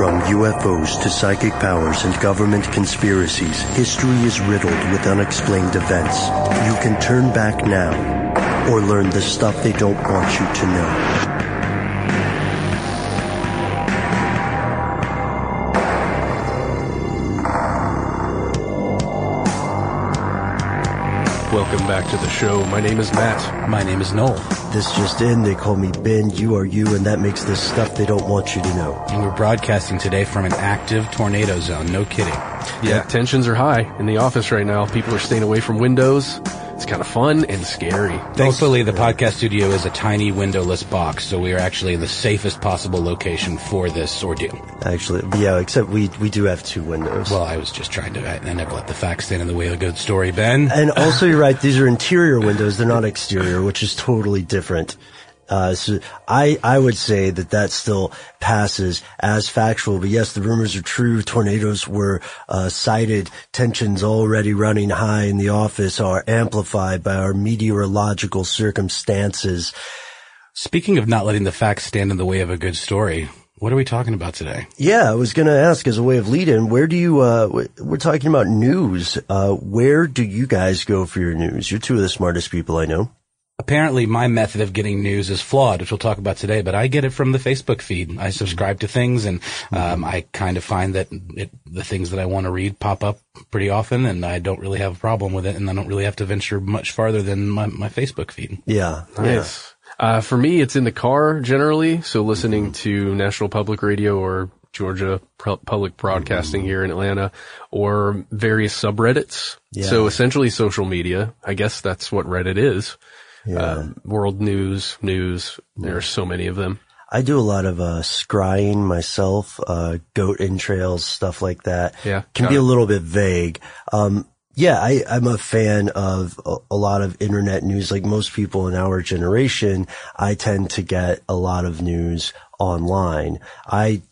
From UFOs to psychic powers and government conspiracies, history is riddled with unexplained events. You can turn back now or learn the stuff they don't want you to know. Welcome back to the show. My name is Matt. My name is Noel. This just in, they call me Ben, you are you, and that makes this stuff they don't want you to know. And we're broadcasting today from an active tornado zone, no kidding. Yeah, tensions are high in the office right now. People are staying away from windows. It's kind of fun and scary. Thankfully, the podcast studio is a tiny windowless box, so we are actually in the safest possible location for this ordeal. Actually, yeah, except we do have two windows. Well, I was just trying to, I never let the facts stand in the way of a good story, Ben. And also, you're right, these are interior windows, they're not exterior, which is totally different. So I would say that still passes as factual, but yes, the rumors are true. Tornadoes were cited. Tensions already running high in the office are amplified by our meteorological circumstances. Speaking of not letting the facts stand in the way of a good story, what are we talking about today? Yeah, I was going to ask as a way of lead-in, where do you, we're talking about news. Where do you guys go for your news? You're two of the smartest people I know. Apparently, my method of getting news is flawed, which we'll talk about today, but I get it from the Facebook feed. I subscribe to things, and I kind of find that the things that I want to read pop up pretty often, and I don't really have a problem with it, and I don't really have to venture much farther than my Facebook feed. Yeah. Nice. Yeah. For me, it's in the car generally, so listening to National Public Radio or Georgia Public Broadcasting here in Atlanta, or various subreddits. Yeah. So essentially social media. I guess that's what Reddit is. Yeah. World news. There are so many of them. I do a lot of scrying myself, goat entrails, stuff like that. Yeah. Can be a little bit vague. Yeah, I'm a fan of a lot of internet news. Like most people in our generation, I tend to get a lot of news online. I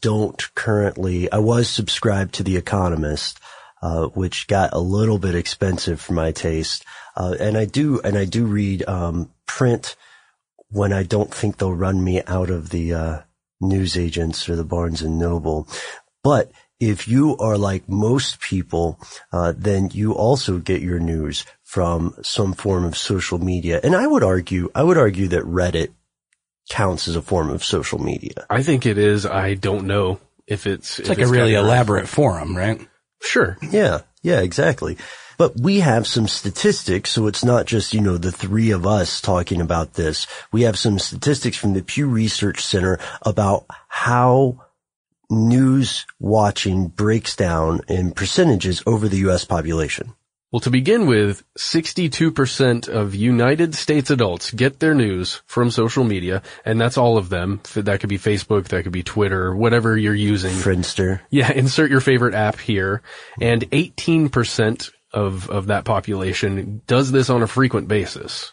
was subscribed to The Economist, which got a little bit expensive for my taste. And I do read, print when I don't think they'll run me out of the, news agents or the Barnes and Noble. But if you are like most people, then you also get your news from some form of social media. And I would argue that Reddit counts as a form of social media. I think it is. I don't know if it's like a really elaborate forum, right? Sure. Yeah, exactly. But we have some statistics, so it's not just, the three of us talking about this. We have some statistics from the Pew Research Center about how news watching breaks down in percentages over the U.S. population. Well, to begin with, 62% of United States adults get their news from social media, and that's all of them. That could be Facebook, that could be Twitter, whatever you're using. Friendster. Yeah, insert your favorite app here. And 18% of that population does this on a frequent basis.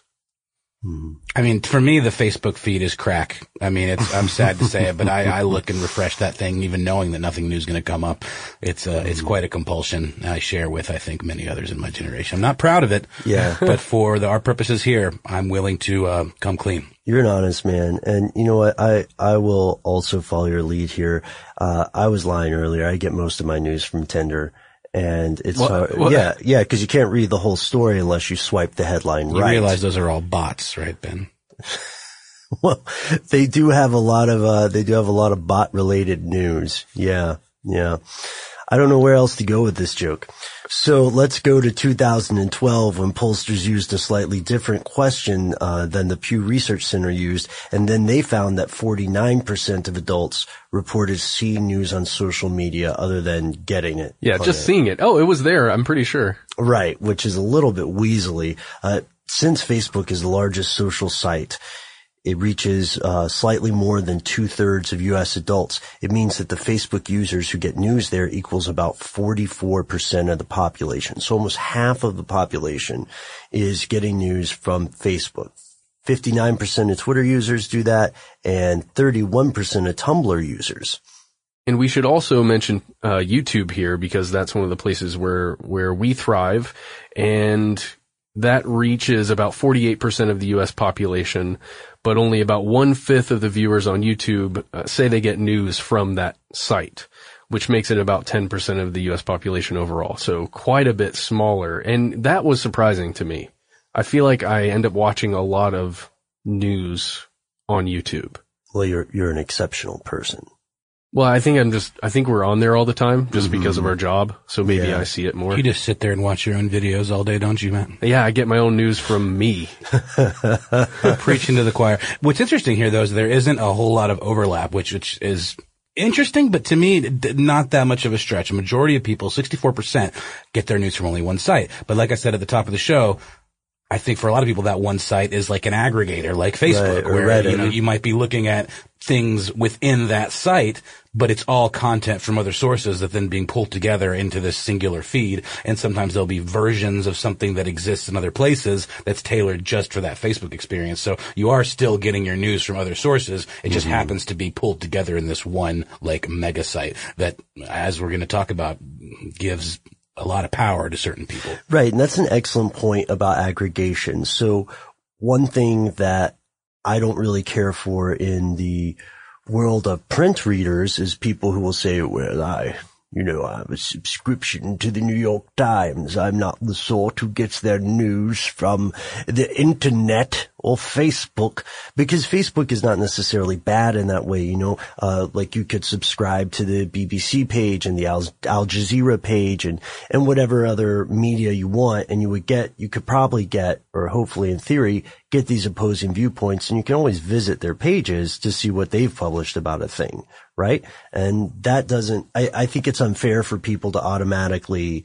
I mean, for me, the Facebook feed is crack. I mean, I'm sad to say it, but I look and refresh that thing, even knowing that nothing new is going to come up. It's quite a compulsion I share with, I think, many others in my generation. I'm not proud of it. Yeah. But for our purposes here, I'm willing to, come clean. You're an honest man. And you know what? I will also follow your lead here. I was lying earlier. I get most of my news from Tinder. And it's hard. Yeah, because you can't read the whole story unless you swipe the headline right. You realize those are all bots, right, Ben? Well, they do have a lot of bot related news. Yeah. I don't know where else to go with this joke. So let's go to 2012 when pollsters used a slightly different question than the Pew Research Center used, and then they found that 49% of adults reported seeing news on social media other than getting it. Yeah, just seeing it. Oh, it was there, I'm pretty sure. Right, which is a little bit weaselly. Since Facebook is the largest social site, it reaches slightly more than 2/3 of U.S. adults. It means that the Facebook users who get news there equals about 44% of the population. So almost half of the population is getting news from Facebook. 59% of Twitter users do that, and 31% of Tumblr users. And we should also mention YouTube here, because that's one of the places where we thrive, and that reaches about 48% of the U.S. population. but only about 1/5 of the viewers on YouTube say they get news from that site, which makes it about 10% of the U.S. population overall. So quite a bit smaller. And that was surprising to me. I feel like I end up watching a lot of news on YouTube. Well, you're an exceptional person. Well, I think we're on there all the time just because of our job. So maybe I see it more. You just sit there and watch your own videos all day, don't you, Matt? Yeah, I get my own news from me. Preaching to the choir. What's interesting here, though, is there isn't a whole lot of overlap, which is interesting, but to me, not that much of a stretch. A majority of people, 64%, get their news from only one site. But like I said at the top of the show, I think for a lot of people that one site is like an aggregator, like Facebook, right, where Reddit. You might be looking at things within that site, but it's all content from other sources that then being pulled together into this singular feed. And sometimes there'll be versions of something that exists in other places that's tailored just for that Facebook experience. So you are still getting your news from other sources. It just happens to be pulled together in this one like mega site that, as we're going to talk about, gives a lot of power to certain people. Right. And that's an excellent point about aggregation. So one thing that I don't really care for in the world of print readers is people who will say, well, I have a subscription to the New York Times. I'm not the sort who gets their news from the internet or Facebook, because Facebook is not necessarily bad in that way. Like you could subscribe to the BBC page and the Al Jazeera page and whatever other media you want. And you could probably get, or hopefully in theory, get these opposing viewpoints, and you can always visit their pages to see what they've published about a thing. Right? And that I think it's unfair for people to automatically,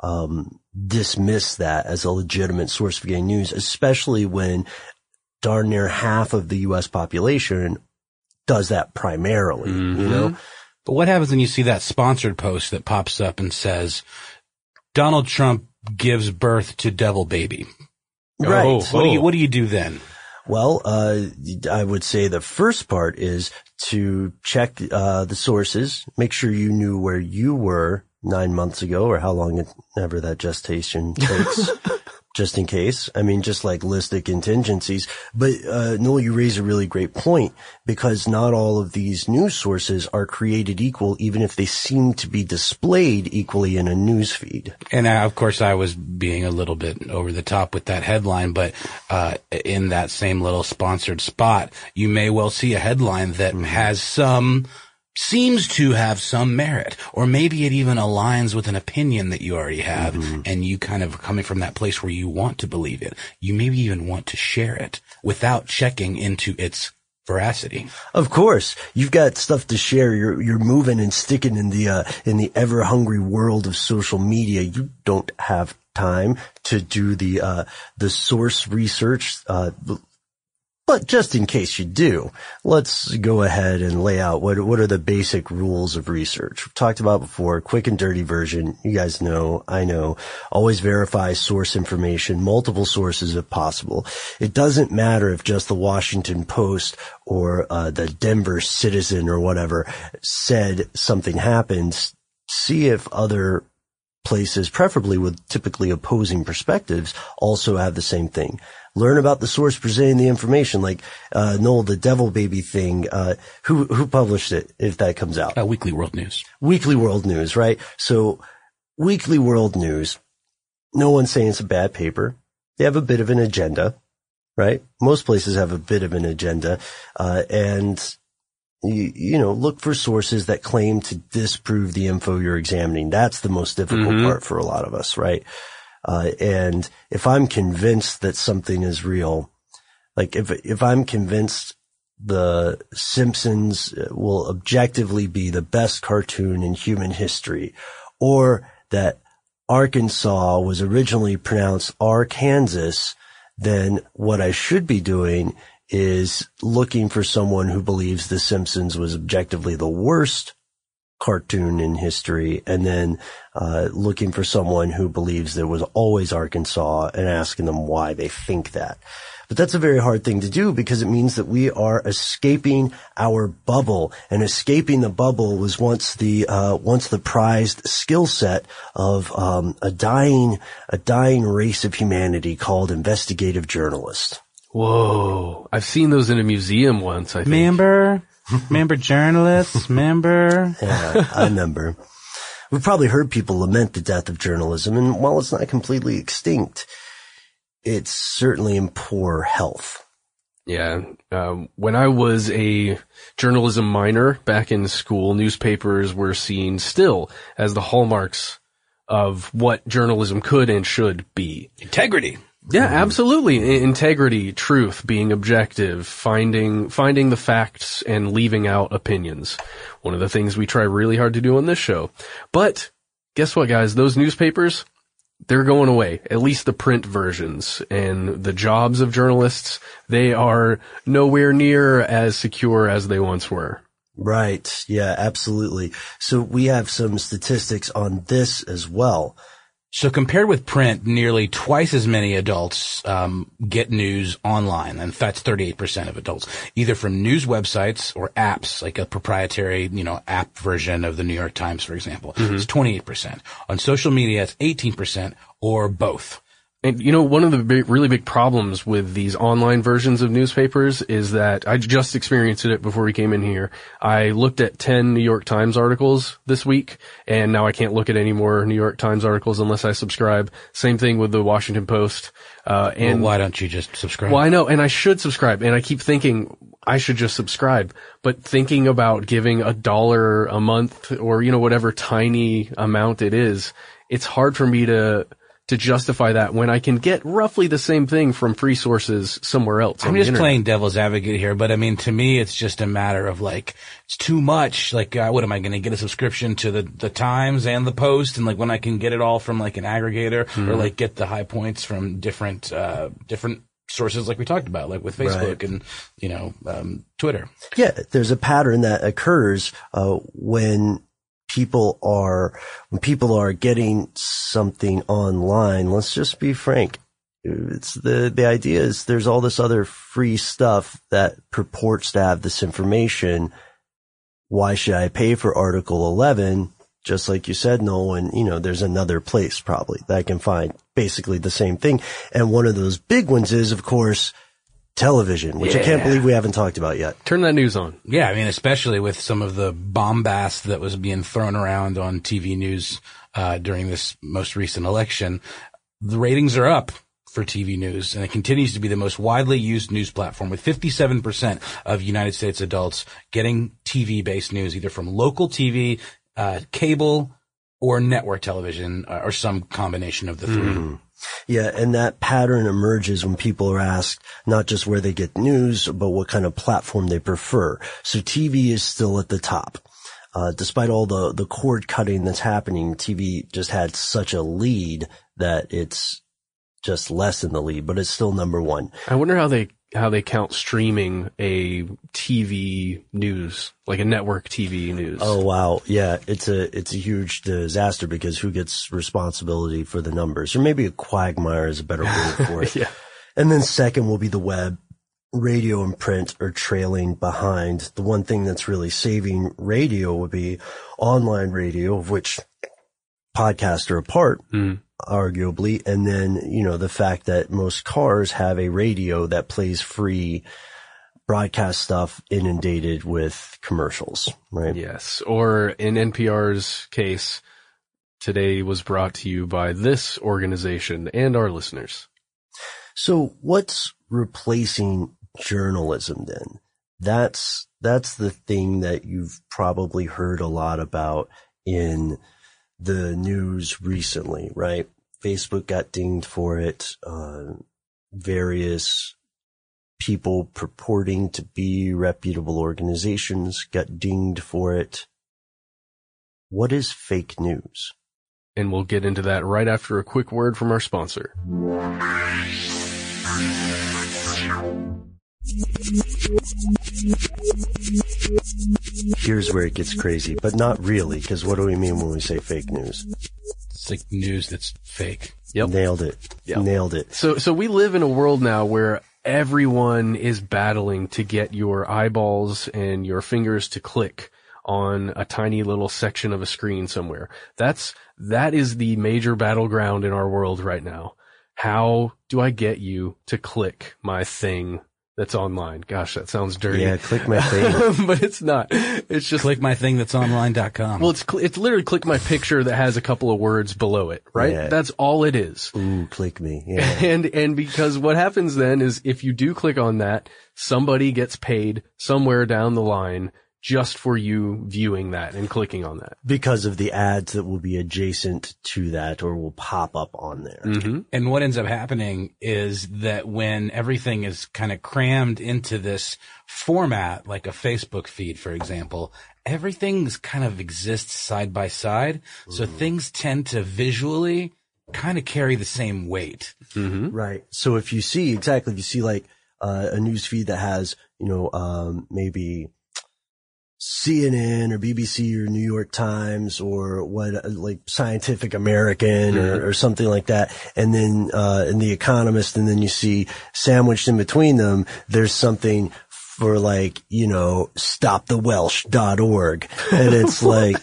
dismiss that as a legitimate source for getting news, especially when darn near half of the U.S. population does that primarily, But what happens when you see that sponsored post that pops up and says, Donald Trump gives birth to Devil Baby? Right. What do you do then? Well, I would say the first part is to check the sources, make sure you knew where you were 9 months ago or how long ever that gestation takes, just in case. I mean, just like list the contingencies. But Noel, you raise a really great point, because not all of these news sources are created equal, even if they seem to be displayed equally in a news feed. And of course, I was being a little bit over the top with that headline, but in that same little sponsored spot, you may well see a headline that seems to have some merit, or maybe it even aligns with an opinion that you already have, and you kind of coming from that place where you want to believe it. You maybe even want to share it without checking into its veracity. Of course, you've got stuff to share. You're moving and sticking in the ever hungry world of social media. You don't have time to do the source research, but just in case you do, let's go ahead and lay out what are the basic rules of research. We've talked about before, quick and dirty version. You guys know, I know. Always verify source information, multiple sources if possible. It doesn't matter if just the Washington Post or the Denver Citizen or whatever said something happened. See if other places, preferably with typically opposing perspectives, also have the same thing. Learn about the source presenting the information, like Noel, the Devil Baby thing. Who published it, if that comes out? Weekly World News. Weekly World News, right? So Weekly World News, no one's saying it's a bad paper. They have a bit of an agenda, right? Most places have a bit of an agenda, and look for sources that claim to disprove the info you're examining. That's the most difficult part for a lot of us, right? And if I'm convinced that something is real, like if I'm convinced the Simpsons will objectively be the best cartoon in human history, or that Arkansas was originally pronounced Arkansas, then what I should be doing is looking for someone who believes the Simpsons was objectively the worst cartoon in history, and then looking for someone who believes there was always Arkansas and asking them why they think that. But that's a very hard thing to do, because it means that we are escaping our bubble, and escaping the bubble was once the prized skill set of a dying race of humanity called investigative journalists. Whoa. I've seen those in a museum once, I think. Remember journalists? Remember? Yeah, I remember. We've probably heard people lament the death of journalism, and while it's not completely extinct, it's certainly in poor health. Yeah. When I was a journalism minor back in school, newspapers were seen still as the hallmarks of what journalism could and should be. Integrity. Yeah, absolutely. Integrity, truth, being objective, finding the facts and leaving out opinions. One of the things we try really hard to do on this show. But guess what, guys? Those newspapers, they're going away. At least the print versions. And the jobs of journalists, they are nowhere near as secure as they once were. Right. Yeah, absolutely. So we have some statistics on this as well. So compared with print, nearly twice as many adults get news online, and that's 38% of adults, either from news websites or apps, like a proprietary, app version of the New York Times, for example. It's 28%. On social media, it's 18%, or both. And one of the really big problems with these online versions of newspapers is that I just experienced it before we came in here. I looked at 10 New York Times articles this week, and now I can't look at any more New York Times articles unless I subscribe. Same thing with the Washington Post. And why don't you just subscribe? Well, I know, and I should subscribe, and I keep thinking I should just subscribe, but thinking about giving $1 a month or, whatever tiny amount it is, it's hard for me to justify that when I can get roughly the same thing from free sources somewhere else. I'm just playing devil's advocate here, but to me, it's just a matter of it's too much. What am I going to get a subscription to the Times and the Post? And when I can get it all from an aggregator or get the high points from different sources like we talked about, like with Facebook and, Twitter. Yeah. There's a pattern that occurs, when people are getting something online. Let's just be frank. It's the idea is there's all this other free stuff that purports to have this information. Why should I pay for Article 11? Just like you said, Nolan, there's another place probably that I can find basically the same thing. And one of those big ones is, of course, television, which I can't believe we haven't talked about yet. Turn that news on. Yeah, especially with some of the bombast that was being thrown around on TV news during this most recent election. The ratings are up for TV news, and it continues to be the most widely used news platform, with 57% of United States adults getting TV-based news, either from local TV, cable, or network television, or some combination of the three. Yeah, and that pattern emerges when people are asked not just where they get news, but what kind of platform they prefer. So TV is still at the top. Despite all the cord cutting that's happening, TV just had such a lead that it's just less in the lead, but it's still number one. I wonder how they count streaming a TV news, like a network TV news. Oh, wow. Yeah. It's a huge disaster because who gets responsibility for the numbers? Or maybe a quagmire is a better word for it. Yeah. And then second will be the web. Radio and print are trailing behind. The one thing that's really saving radio would be online radio, of which podcasts are a part. Arguably. And then, the fact that most cars have a radio that plays free broadcast stuff inundated with commercials, right? Yes. Or in NPR's case, today was brought to you by this organization and our listeners. So what's replacing journalism then? That's the thing that you've probably heard a lot about in the news recently, right? Facebook got dinged for it. Various people purporting to be reputable organizations got dinged for it. What is fake news? And we'll get into that right after a quick word from our sponsor. Here's where it gets crazy, but not really, because what do we mean when we say fake news? It's like news that's fake. Yep. Nailed it. Yep. Nailed it. So we live in a world now where everyone is battling to get your eyeballs and your fingers to click on a tiny little section of a screen somewhere. That is the major battleground in our world right now. how do I get you to click my thing that's online? Gosh, that sounds dirty. Yeah, click my thing. But it's not. It's just click my thing that's online.com. Well, it's literally click my picture that has a couple of words below it, right? Yeah. That's all it is. Ooh, click me. Yeah. And because what happens then is if you do click on that, somebody gets paid somewhere down the line just for you viewing that and clicking on that. Because of the ads that will be adjacent to that or will pop up on there. Mm-hmm. And what ends up happening is that when everything is kind of crammed into this format, like a Facebook feed, for example, everything's kind of exists side by side. So things tend to visually kind of carry the same weight. Mm-hmm. Right. So if you see like a news feed that has, maybe CNN or BBC or New York Times or like Scientific American or something like that. And then, in The Economist, and then you see sandwiched in between them, there's something for like, stopthewelsh.org. And it's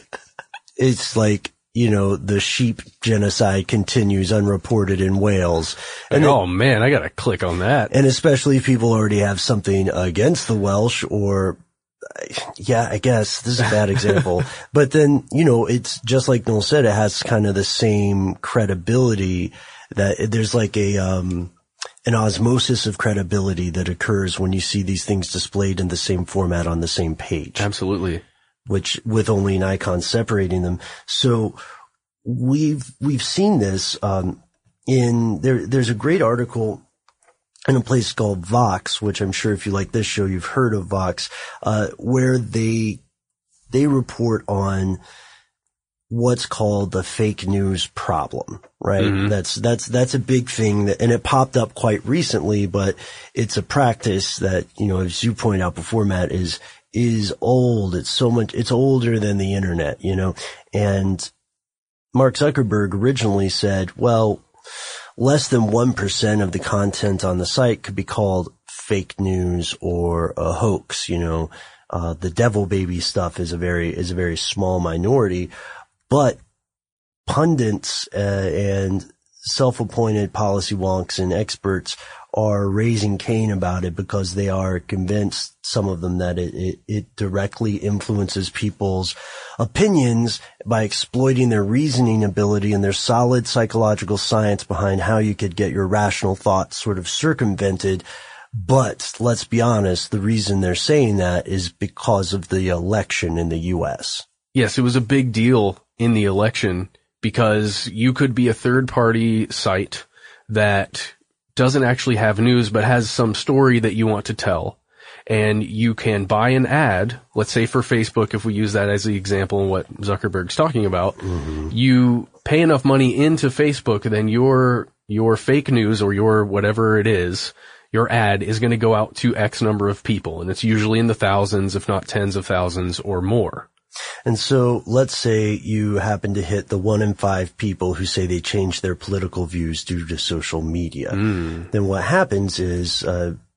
like, the sheep genocide continues unreported in Wales. And oh man, I gotta click on that. And especially if people already have something against the Welsh or, yeah, I guess this is a bad example, but then, it's just like Noel said, it has kind of the same credibility that there's like an osmosis of credibility that occurs when you see these things displayed in the same format on the same page. Absolutely. Which with only an icon separating them. So we've seen this, there's a great article in a place called Vox, which I'm sure if you like this show, you've heard of Vox, where they report on what's called the fake news problem, right? Mm-hmm. That's a big thing and it popped up quite recently, but it's a practice that, as you point out before, Matt, is old. It's older than the internet, and Mark Zuckerberg originally said, well, less than 1% of the content on the site could be called fake news or a hoax. The devil baby stuff is a very small minority, but pundits, and self-appointed policy wonks and experts are raising Cain about it because they are convinced, some of them, that it directly influences people's opinions by exploiting their reasoning ability and their solid psychological science behind how you could get your rational thoughts sort of circumvented. But let's be honest, the reason they're saying that is because of the election in the U.S. Yes, it was a big deal in the election because you could be a third-party site that doesn't actually have news but has some story that you want to tell. And you can buy an ad, let's say for Facebook, if we use that as the example in what Zuckerberg's talking about. Mm-hmm. You pay enough money into Facebook, then your fake news or your whatever it is, your ad is going to go out to X number of people. And it's usually in the thousands, if not tens of thousands or more. And so let's say you happen to hit the 1 in 5 people who say they changed their political views due to social media. Then what happens is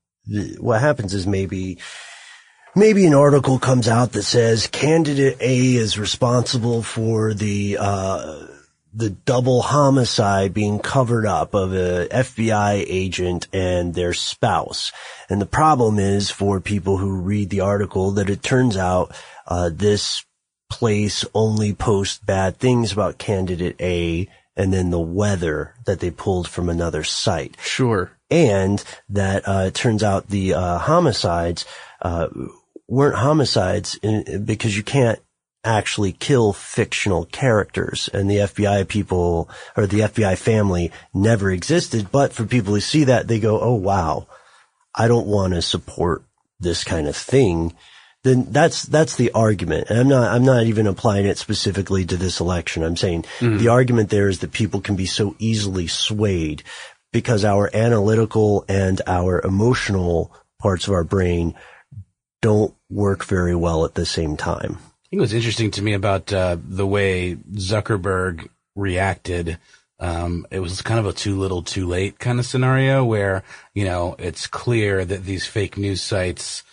maybe an article comes out that says candidate A is responsible for the double homicide being covered up of a FBI agent and their spouse. And the problem is for people who read the article that it turns out, this place only posts bad things about candidate A and then the weather that they pulled from another site. Sure. And that, it turns out the, homicides, weren't homicides because you can't actually kill fictional characters, and the FBI people or the FBI family never existed. But for people who see that, they go, oh wow, I don't want to support this kind of thing. Then that's the argument. And I'm not even applying it specifically to this election. I'm saying the argument there is that people can be so easily swayed because our analytical and our emotional parts of our brain don't work very well at the same time. I think what's interesting to me about the way Zuckerberg reacted, it was kind of a too little too late kind of scenario where, it's clear that these fake news sites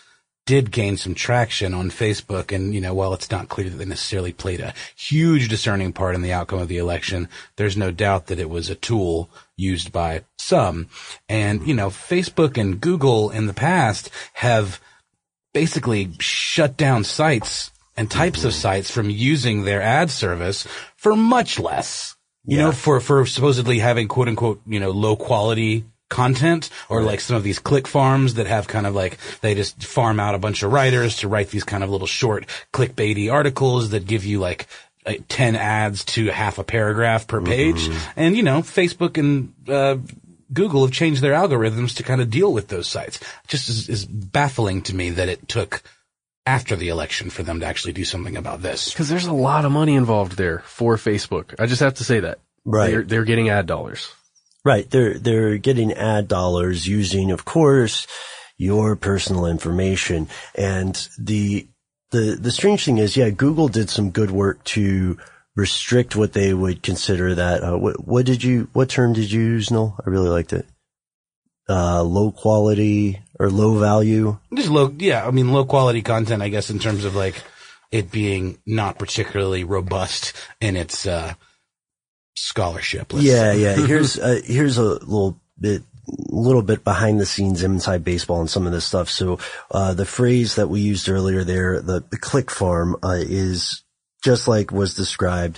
did gain some traction on Facebook. And, you know, while it's not clear that they necessarily played a huge discerning part in the outcome of the election, there's no doubt that it was a tool used by some. And, you know, Facebook and Google in the past have basically shut down sites and types of sites from using their ad service for much less, you know, for supposedly having quote unquote, you know, low quality content, or like some of these click farms that have kind of like, they just farm out a bunch of writers to write these kind of little short clickbaity articles that give you like 10 ads to half a paragraph per page. And, you know, Facebook and, Google have changed their algorithms to kind of deal with those sites. Just is baffling to me that it took after the election for them to actually do something about this. Because there's a lot of money involved there for Facebook. I just have to say that. Right. They're getting ad dollars. Right. They're getting ad dollars using, of course, your personal information. And the strange thing is, yeah, Google did some good work to restrict what they would consider that, what term did you use, Noel? I really liked it. Low quality or low value. Just low quality content, I guess, in terms of like it being not particularly robust in its, scholarship. Yeah. Here's a little bit behind the scenes inside baseball and some of this stuff. So, the phrase that we used earlier there, the click farm, is just like was described,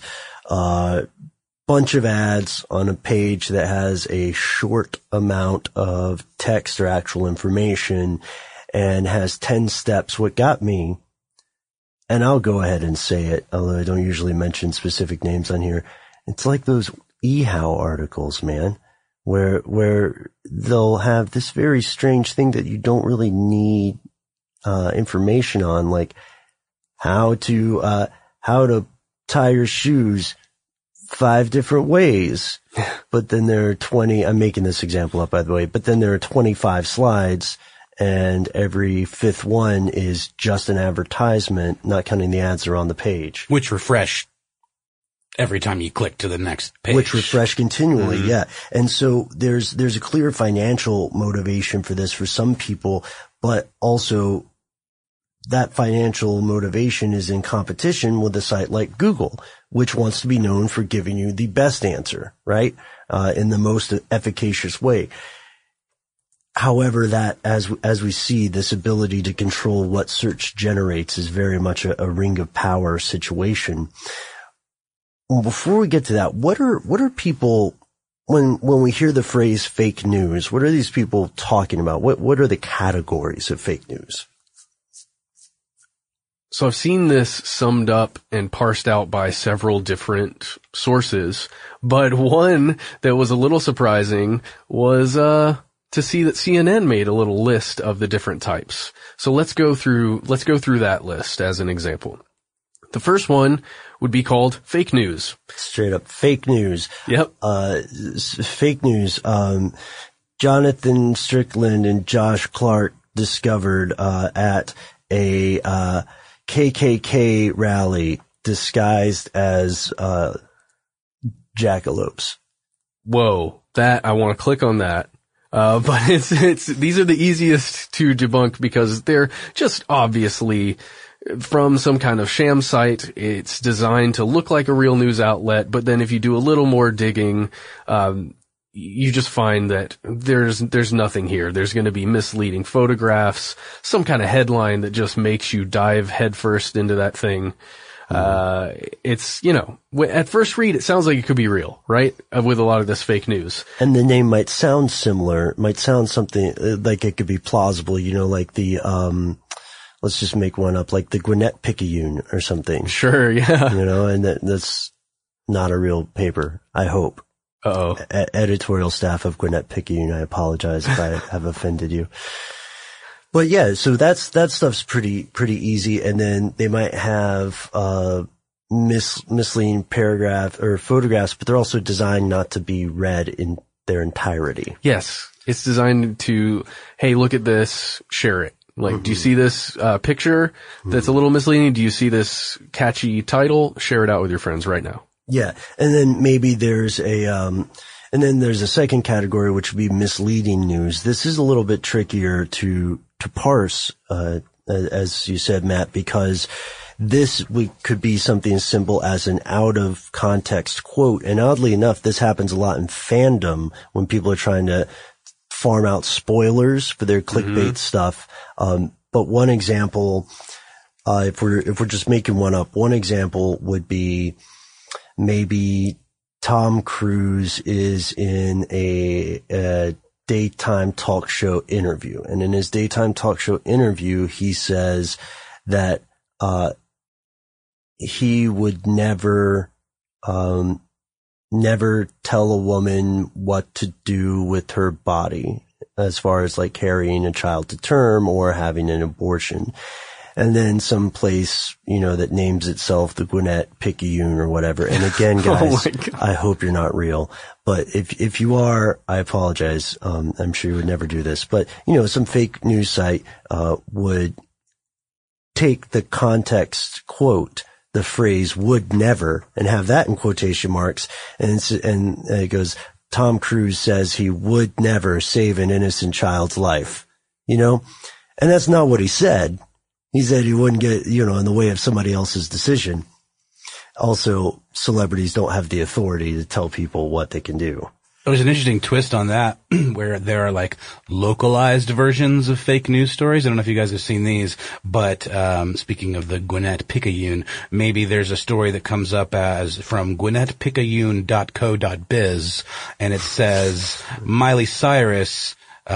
bunch of ads on a page that has a short amount of text or actual information and has 10 steps. What got me, and I'll go ahead and say it, although I don't usually mention specific names on here. It's like those eHow articles, man, where they'll have this very strange thing that you don't really need, information on, like how to tie your shoes 5 different ways. But then there are 20, I'm making this example up, by the way, but then there are 25 slides and every 5th one is just an advertisement, not counting the ads that are on the page. Which refresh every time you click to the next page. Which refresh continually, yeah. And so there's a clear financial motivation for this for some people, but also that financial motivation is in competition with a site like Google, which wants to be known for giving you the best answer, right? In the most efficacious way. However, that as we see, this ability to control what search generates is very much a ring of power situation. Well, before we get to that, what are people, when we hear the phrase fake news, what are these people talking about? What are the categories of fake news? So I've seen this summed up and parsed out by several different sources, but one that was a little surprising was to see that CNN made a little list of the different types. So let's go through that list as an example. The first one would be called fake news. Straight up fake news. Yep. Fake news. Jonathan Strickland and Josh Clark discovered at a KKK rally disguised as jackalopes. Whoa, that I want to click on that. But it's these are the easiest to debunk because they're just obviously from some kind of sham site. It's designed to look like a real news outlet, but then if you do a little more digging, you just find that there's nothing here. There's going to be misleading photographs, some kind of headline that just makes you dive headfirst into that thing. It's, you know, at first read, it sounds like it could be real, right? With a lot of this fake news. And the name might sound similar, might sound something like it could be plausible, you know, like the, let's just make one up, like the Gwinnett Picayune or something. Sure, yeah. You know, and that's not a real paper, I hope. Uh-oh. Editorial staff of Gwinnett Picayune, I apologize if I have offended you. But yeah, so that stuff's pretty easy. And then they might have, misleading paragraph or photographs, but they're also designed not to be read in their entirety. Yes. It's designed to, hey, look at this, share it. Like, do you see this, picture that's a little misleading? Do you see catchy title? Share it out with your friends right now. Yeah. And then maybe there's a second category, which would be misleading news. This is a little bit trickier to parse, as you said, Matt, because this could be something as simple as an out of context quote. And oddly enough, this happens a lot in fandom when people are trying to farm out spoilers for their clickbait stuff. But one example, if we're just making one up, one example would be maybe Tom Cruise is in a daytime talk show interview. And in his daytime talk show interview, he says that, he would never tell a woman what to do with her body as far as like carrying a child to term or having an abortion. And then some place, that names itself the Gwinnett Picayune or whatever. And again, guys, I hope you're not real. But if you are, I apologize. I'm sure you would never do this. But, some fake news site, would take the context quote, the phrase would never, and have that in quotation marks. And it goes, Tom Cruise says he would never save an innocent child's life, and that's not what he said. He said he wouldn't get, in the way of somebody else's decision. Also, celebrities don't have the authority to tell people what they can do. There's an interesting twist on that where there are like localized versions of fake news stories. I don't know if you guys have seen these, but speaking of the Gwinnett Picayune, maybe there's a story that comes up as from gwinnettpicayune.co.biz, and it says Miley Cyrus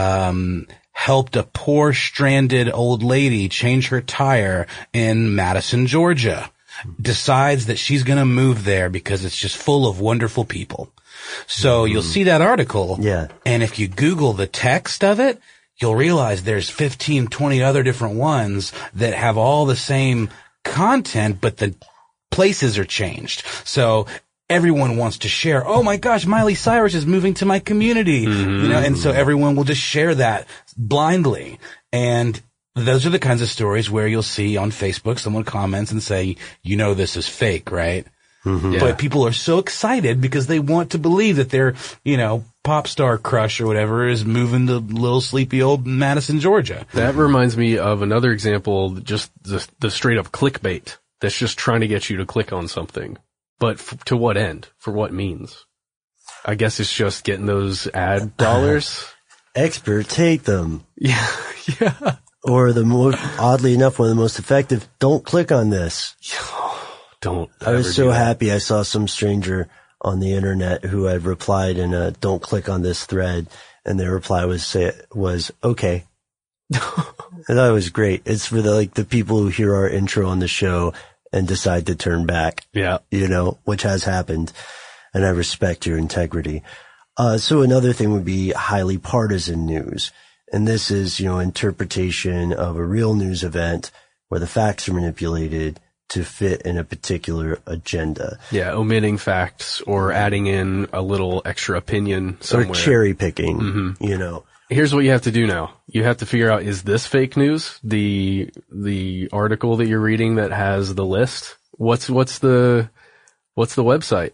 helped a poor stranded old lady change her tire in Madison, Georgia. Decides that she's going to move there because it's just full of wonderful people. So you'll see that article. Yeah. And if you Google the text of it, you'll realize there's 15, 20 other different ones that have all the same content, but the places are changed. So everyone wants to share, oh my gosh, Miley Cyrus is moving to my community, and so everyone will just share that blindly. And those are the kinds of stories where you'll see on Facebook someone comments and say, this is fake, right? Yeah. But people are so excited because they want to believe that their, pop star crush or whatever is moving to little sleepy old Madison, Georgia. That reminds me of another example, just the straight up clickbait that's just trying to get you to click on something. But to what end? For what means? I guess it's just getting those ad dollars. Expert, take them. Yeah. Or oddly enough, one of the most effective, don't click on this. Don't. I was so happy I saw some stranger on the internet who had replied in a don't click on this thread, and their reply was okay. And that was great. It's for the people who hear our intro on the show and decide to turn back. Yeah. Which has happened, and I respect your integrity. So another thing would be highly partisan news. And this is, interpretation of a real news event where the facts are manipulated to fit in a particular agenda. Yeah, omitting facts or adding in a little extra opinion somewhere. Or cherry picking, Here's what you have to do now. You have to figure out, is this fake news? The article that you're reading that has the list? What's the website?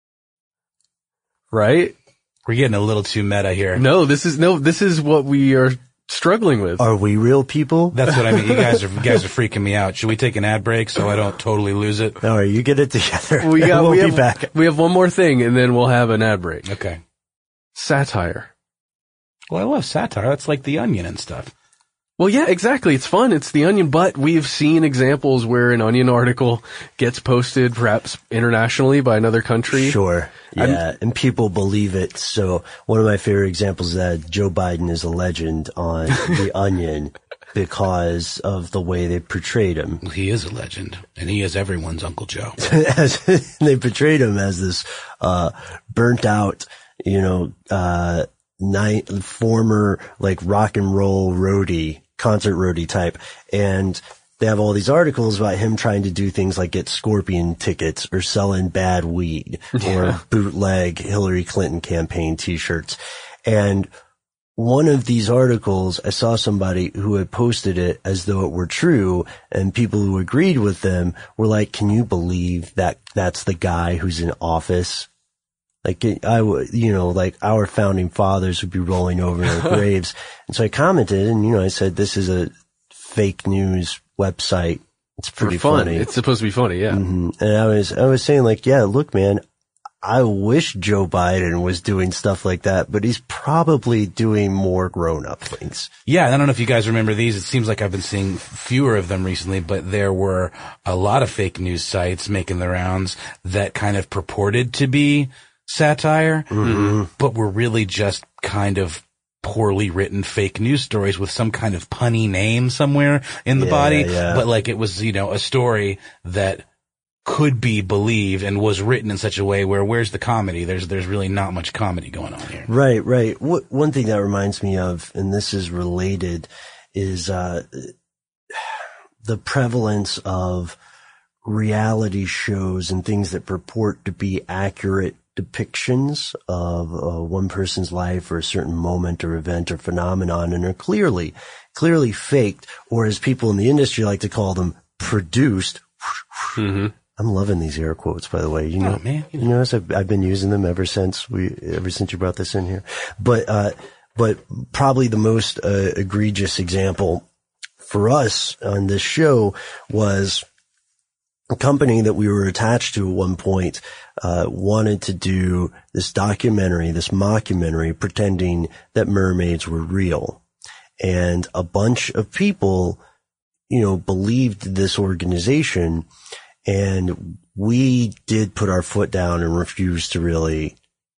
Right? We're getting a little too meta here. No, this is what we are struggling with. Are we real people? That's what I mean. You guys are freaking me out. Should we take an ad break so I don't totally lose it? All right, you get it together. We'll be back. We have one more thing, and then we'll have an ad break. Okay. Satire. Well, I love satire. That's like The Onion and stuff. Well, yeah, exactly. It's fun. It's The Onion, but we've seen examples where an Onion article gets posted perhaps internationally by another country. Sure. Yeah. And people believe it. So one of my favorite examples is that Joe Biden is a legend on The Onion because of the way they portrayed him. He is a legend, and he is everyone's Uncle Joe. They portrayed him as this, burnt out, former rock and roll roadie, concert roadie type. And they have all these articles about him trying to do things like get Scorpion tickets or selling bad weed or bootleg Hillary Clinton campaign t-shirts. And one of these articles, I saw somebody who had posted it as though it were true, and people who agreed with them were like, can you believe that that's the guy who's in office? Our founding fathers would be rolling over in their graves. And so I commented and, I said, this is a fake news website. It's pretty fun. funny. It's supposed to be funny, yeah. Mm-hmm. And I was saying like, yeah, look, man, I wish Joe Biden was doing stuff like that, but he's probably doing more grown-up things. Yeah, I don't know if you guys remember these. It seems like I've been seeing fewer of them recently, but there were a lot of fake news sites making the rounds that kind of purported to be satire, but were really just kind of poorly written fake news stories with some kind of punny name somewhere in the body. Yeah. But like it was, a story that could be believed and was written in such a way where where's the comedy? There's really not much comedy going on here. Right. One thing that reminds me of, and this is related, is the prevalence of reality shows and things that purport to be accurate depictions of one person's life or a certain moment or event or phenomenon, and are clearly faked, or as people in the industry like to call them, produced. I'm loving these air quotes, by the way. You know, I've been using them ever since you brought this in here. But probably the most egregious example for us on this show was a company that we were attached to at one point, wanted to do this mockumentary pretending that mermaids were real. And a bunch of people, believed this organization. And we did put our foot down and refused to really,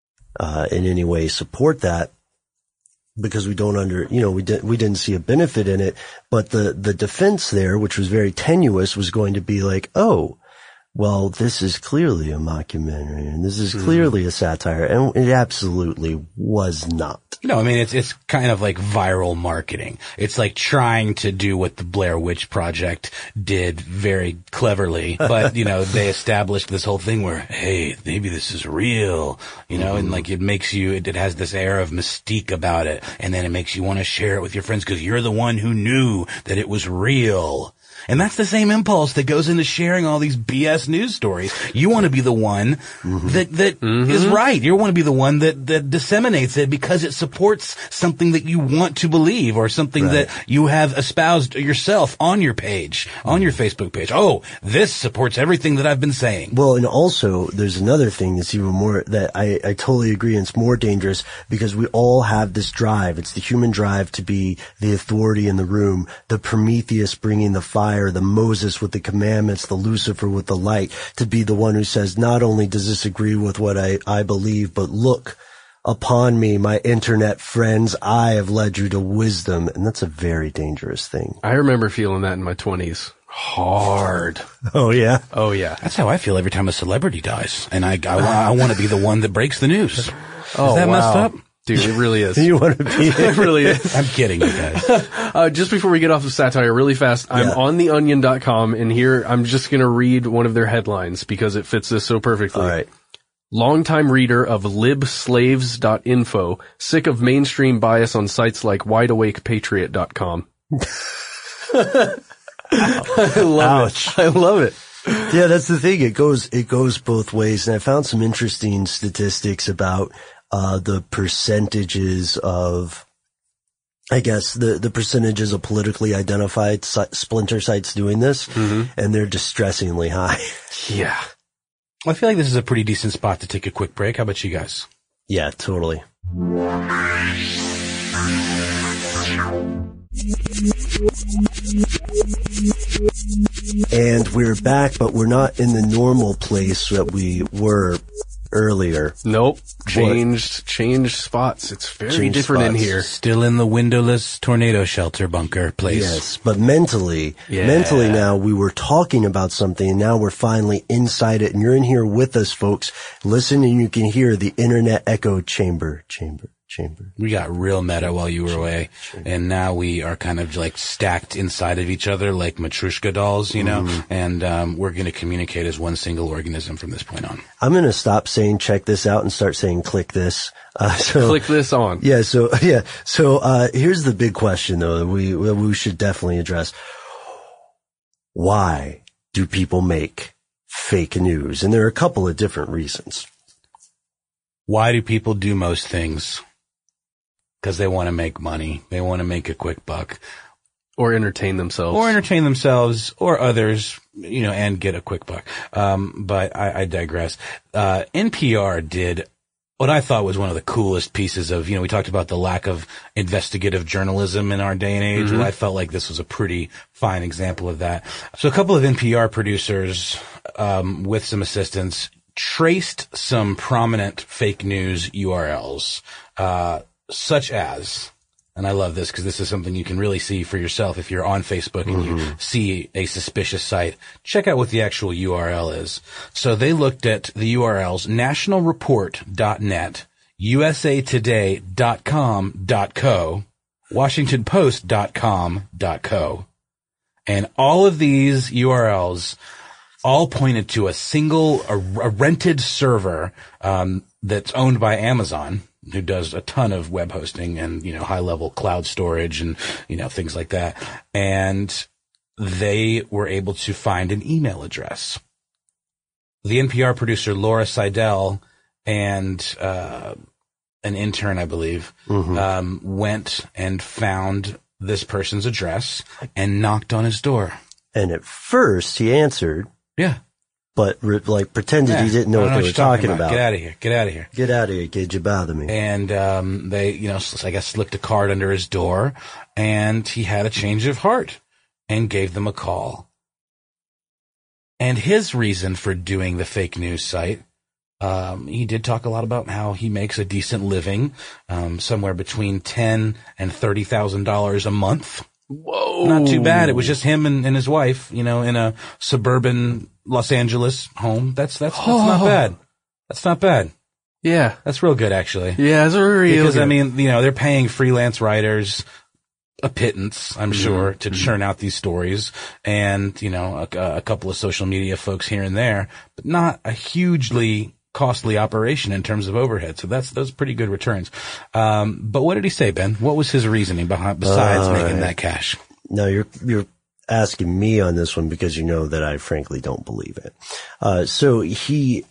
in any way support that, because we didn't see a benefit in it. But the defense there, which was very tenuous, was going to be like, oh, well, this is clearly a mockumentary and this is clearly a satire. And it absolutely was not. It's kind of like viral marketing. It's like trying to do what the Blair Witch Project did very cleverly. But, they established this whole thing where, hey, maybe this is real, and like it makes you, it has this air of mystique about it. And then it makes you want to share it with your friends because you're the one who knew that it was real. And that's the same impulse that goes into sharing all these BS news stories. You want to be the one that is right. You want to be the one that disseminates it because it supports something that you want to believe or something that you have espoused yourself on your page, on your Facebook page. Oh, this supports everything that I've been saying. Well, and also there's another thing that's even more that I totally agree, and it's more dangerous because we all have this drive. It's the human drive to be the authority in the room, the Prometheus bringing the fire, the Moses with the commandments, the Lucifer with the light, to be the one who says, not only does this agree with what I believe, but look upon me, my internet friends, I have led you to wisdom. And that's a very dangerous thing. I remember feeling that in my 20s. Hard. Oh, yeah? Oh, yeah. That's how I feel every time a celebrity dies. And I want to be the one that breaks the news. Oh, is that messed up? Dude, it really is. You want to be it really is. I'm kidding you guys. Just before we get off of satire really fast, I'm on theonion.com, and here I'm just going to read one of their headlines because it fits this so perfectly. All right. Longtime reader of libslaves.info, sick of mainstream bias on sites like wideawakepatriot.com. I love it. I love it. Yeah, that's the thing. It goes both ways. And I found some interesting statistics about the percentages of, I guess, the percentages of politically identified splinter sites doing this, and they're distressingly high. Yeah. Well, I feel like this is a pretty decent spot to take a quick break. How about you guys? Yeah, totally. And we're back, but we're not in the normal place that we were earlier. Nope. Changed spots. It's very different in here. Still in the windowless tornado shelter bunker place. Yes, but mentally now we were talking about something and now we're finally inside it, and you're in here with us, folks. Listen, and you can hear the internet echo chamber. We got real meta while you were away, and now we are kind of like stacked inside of each other like Matryoshka dolls, and we're going to communicate as one single organism from this point on. I'm going to stop saying check this out and start saying click this. Click this on. Yeah, so here's the big question though that we should definitely address. Why do people make fake news? And there are a couple of different reasons. Why do people do most things? Because they want to make money. They want to make a quick buck. Or entertain themselves. Or others, and get a quick buck. But I digress. NPR did what I thought was one of the coolest pieces of, we talked about the lack of investigative journalism in our day and age. Well, I felt like this was a pretty fine example of that. So a couple of NPR producers, with some assistance, traced some prominent fake news URLs, such as, and I love this because this is something you can really see for yourself if you're on Facebook and you see a suspicious site. Check out what the actual URL is. So they looked at the URLs nationalreport.net, usatoday.com.co, washingtonpost.com.co. And all of these URLs all pointed to a rented server that's owned by Amazon, who does a ton of web hosting and, high-level cloud storage and, things like that. And they were able to find an email address. The NPR producer Laura Seidel and an intern, I believe, went and found this person's address and knocked on his door. And at first he answered. Yeah. But pretended he didn't know what they were talking about. Get out of here. Get out of here. Get out of here, kid. You bother me. And they, I guess slipped a card under his door, and he had a change of heart and gave them a call. And his reason for doing the fake news site, he did talk a lot about how he makes a decent living, somewhere between $10,000 and $30,000 a month. Whoa. Not too bad. It was just him and his wife, in a suburban Los Angeles home. That's not bad. That's not bad. Yeah. That's real good, actually. Yeah, it's real Because, good. they're paying freelance writers a pittance, I'm sure, to churn out these stories and, a couple of social media folks here and there, but not a hugely costly operation in terms of overhead. So those pretty good returns. But what did he say, Ben? What was his reasoning besides making that cash? No, you're asking me on this one because you know that I frankly don't believe it. So he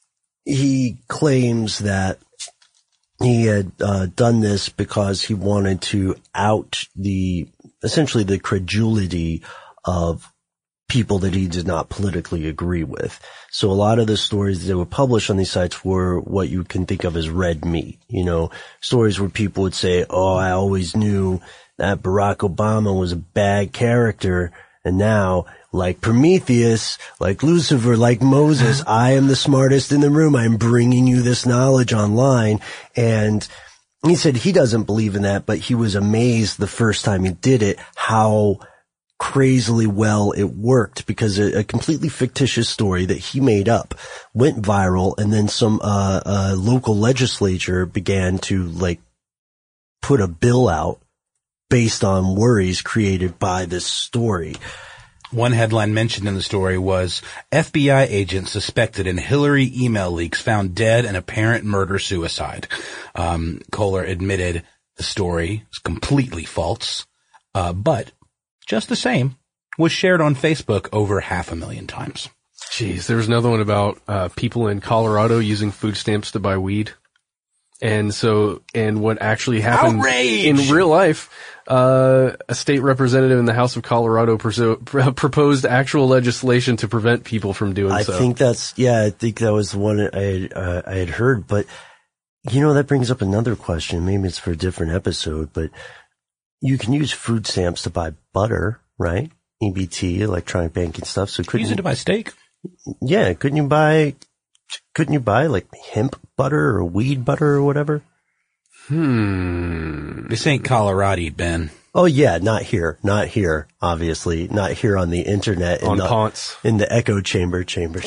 claims that he had done this because he wanted to out essentially the credulity of people that he did not politically agree with. So a lot of the stories that were published on these sites were what you can think of as red meat, stories where people would say, oh, I always knew that Barack Obama was a bad character. And now, like Prometheus, like Lucifer, like Moses, I am the smartest in the room. I'm bringing you this knowledge online. And he said he doesn't believe in that, but he was amazed the first time he did it, how crazily well it worked, because a completely fictitious story that he made up went viral, and then some local legislature began to put a bill out based on worries created by this story. One headline mentioned in the story was FBI agents suspected in Hillary email leaks found dead in apparent murder-suicide. Kohler admitted the story is completely false, but just the same, was shared on Facebook over 500,000 times. Jeez, there was another one about people in Colorado using food stamps to buy weed. And what actually happened in real life, a state representative in the House of Colorado proposed actual legislation to prevent people from doing so. I think that was the one I had heard, but that brings up another question. Maybe it's for a different episode, but you can use food stamps to buy butter, right? EBT, electronic banking stuff. So use it to buy steak? Yeah. Couldn't you buy hemp butter or weed butter or whatever? This ain't Colorado, Ben. Oh yeah, not here, obviously. Not here on the internet. On Ponce. In the echo chamber.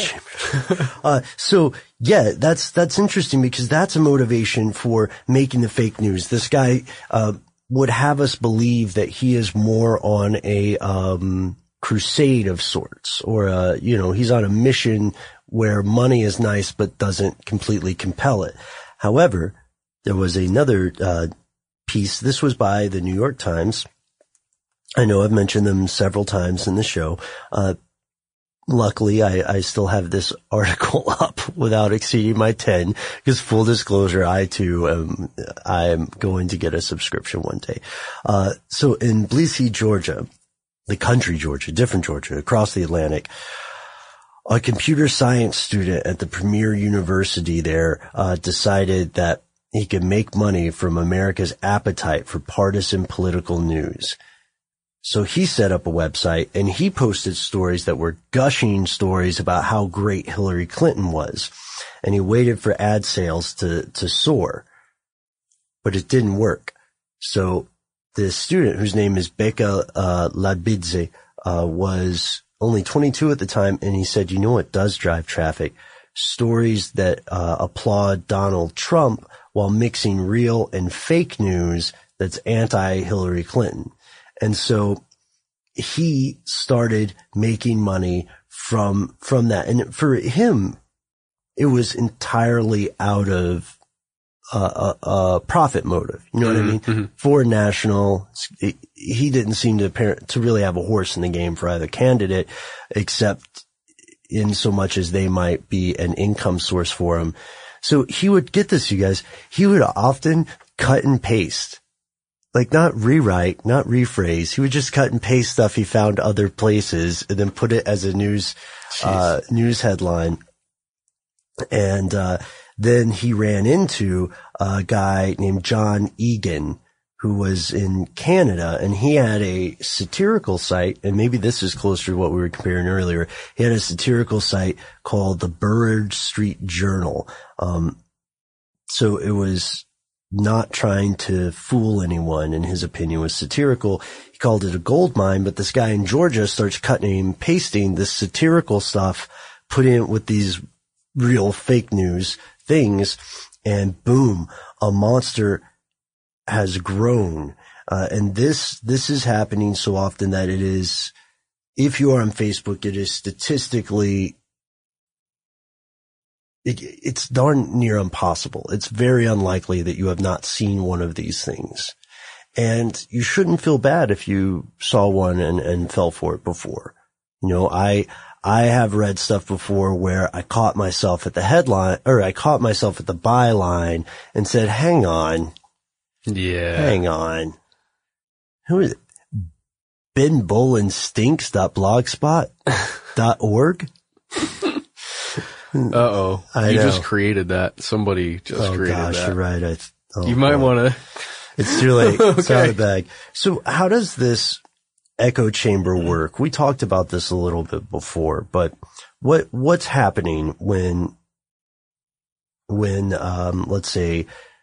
So yeah, that's interesting because that's a motivation for making the fake news. This guy, would have us believe that he is more on a crusade of sorts, or he's on a mission where money is nice but doesn't completely compel it. However, there was another piece. This was by the New York Times. I know I've mentioned them several times in the show. luckily, I still have this article up without exceeding my 10, because full disclosure, I too am going to get a subscription one day. So in Bleasy, Georgia, the country Georgia, different Georgia, across the Atlantic, a computer science student at the premier university there decided that he could make money from America's appetite for partisan political news. So he set up a website and he posted stories that were gushing stories about how great Hillary Clinton was. And he waited for ad sales to soar. But it didn't work. So this student, whose name is Becca Ladbidze, was only 22 at the time, and he said, you know what does drive traffic? Stories that applaud Donald Trump while mixing real and fake news that's anti-Hillary Clinton. And so he started making money from that. And for him, it was entirely out of a profit motive. You know what I mean? Mm-hmm. For national, he didn't seem to really have a horse in the game for either candidate, except in so much as they might be an income source for him. So he would, get this, you guys, he would often cut and paste. Like not rewrite, not rephrase. He would just cut and paste stuff he found other places and then put it as a news headline. And, then he ran into a guy named John Egan, who was in Canada, and he had a satirical site, and maybe this is closer to what we were comparing earlier. He had a satirical site called the Burrard Street Journal. So it was not trying to fool anyone, in his opinion, was satirical. He called it a gold mine, but this guy in Georgia starts cutting and pasting this satirical stuff, putting it with these real fake news things, and boom, a monster has grown. And this is happening so often that it is, if you are on Facebook, it is statistically, it's darn near impossible. It's very unlikely that you have not seen one of these things. And you shouldn't feel bad if you saw one and fell for it before. You know, I have read stuff before where I caught myself at the headline, or I caught myself at the byline and said, hang on. Yeah. Hang on. Who is it? benbolenstinks.blogspot.org? Uh-oh. You just created that. Somebody just created that. Oh gosh, you're right. You might want to. It's too late. Okay. It's out of the bag. So how does this echo chamber work? We talked about this a little bit before, but what's happening when let's say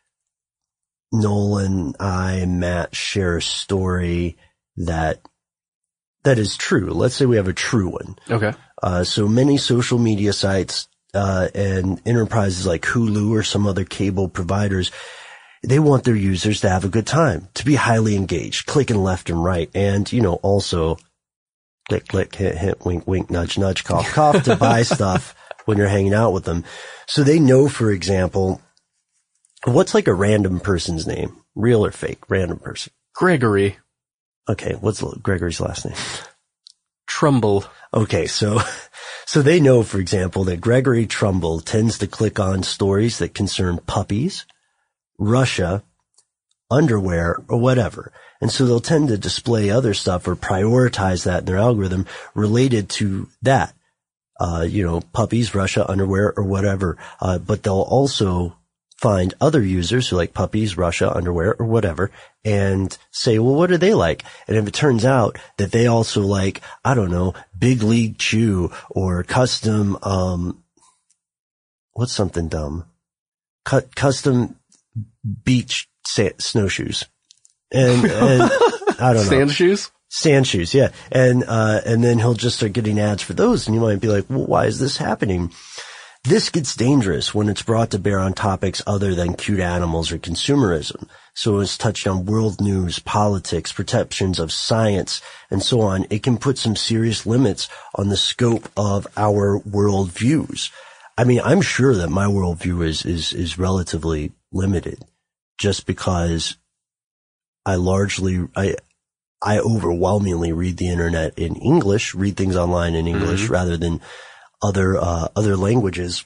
Nolan, I, and Matt share a story that is true. Let's say we have a true one. Okay. So many social media sites, and enterprises like Hulu or some other cable providers, they want their users to have a good time, to be highly engaged, clicking left and right. And, you know, also click, click, hit, hit, wink, wink, nudge, nudge, cough, cough to buy stuff when you're hanging out with them. So they know, for example, what's like a random person's name? Real or fake? Random person. Gregory. Okay. What's Gregory's last name? Trumbull. Okay. So they know, for example, that Gregory Trumbull tends to click on stories that concern puppies, Russia, underwear, or whatever. And so they'll tend to display other stuff or prioritize that in their algorithm related to that. Puppies, Russia, underwear, or whatever. But they'll also find other users who like puppies, Russia, underwear, or whatever, and say, well, what do they like? And if it turns out that they also like, I don't know, Big League Chew or custom, what's something dumb? Custom beach snowshoes. And I don't know. Sand shoes? Sand shoes, yeah. And then he'll just start getting ads for those, and you might be like, well, why is this happening? This gets dangerous when it's brought to bear on topics other than cute animals or consumerism. So it's touched on world news, politics, perceptions of science, and so on. It can put some serious limits on the scope of our world views. I mean, I'm sure that my worldview is relatively limited just because I I overwhelmingly read the internet in English, read things online in English rather than other languages.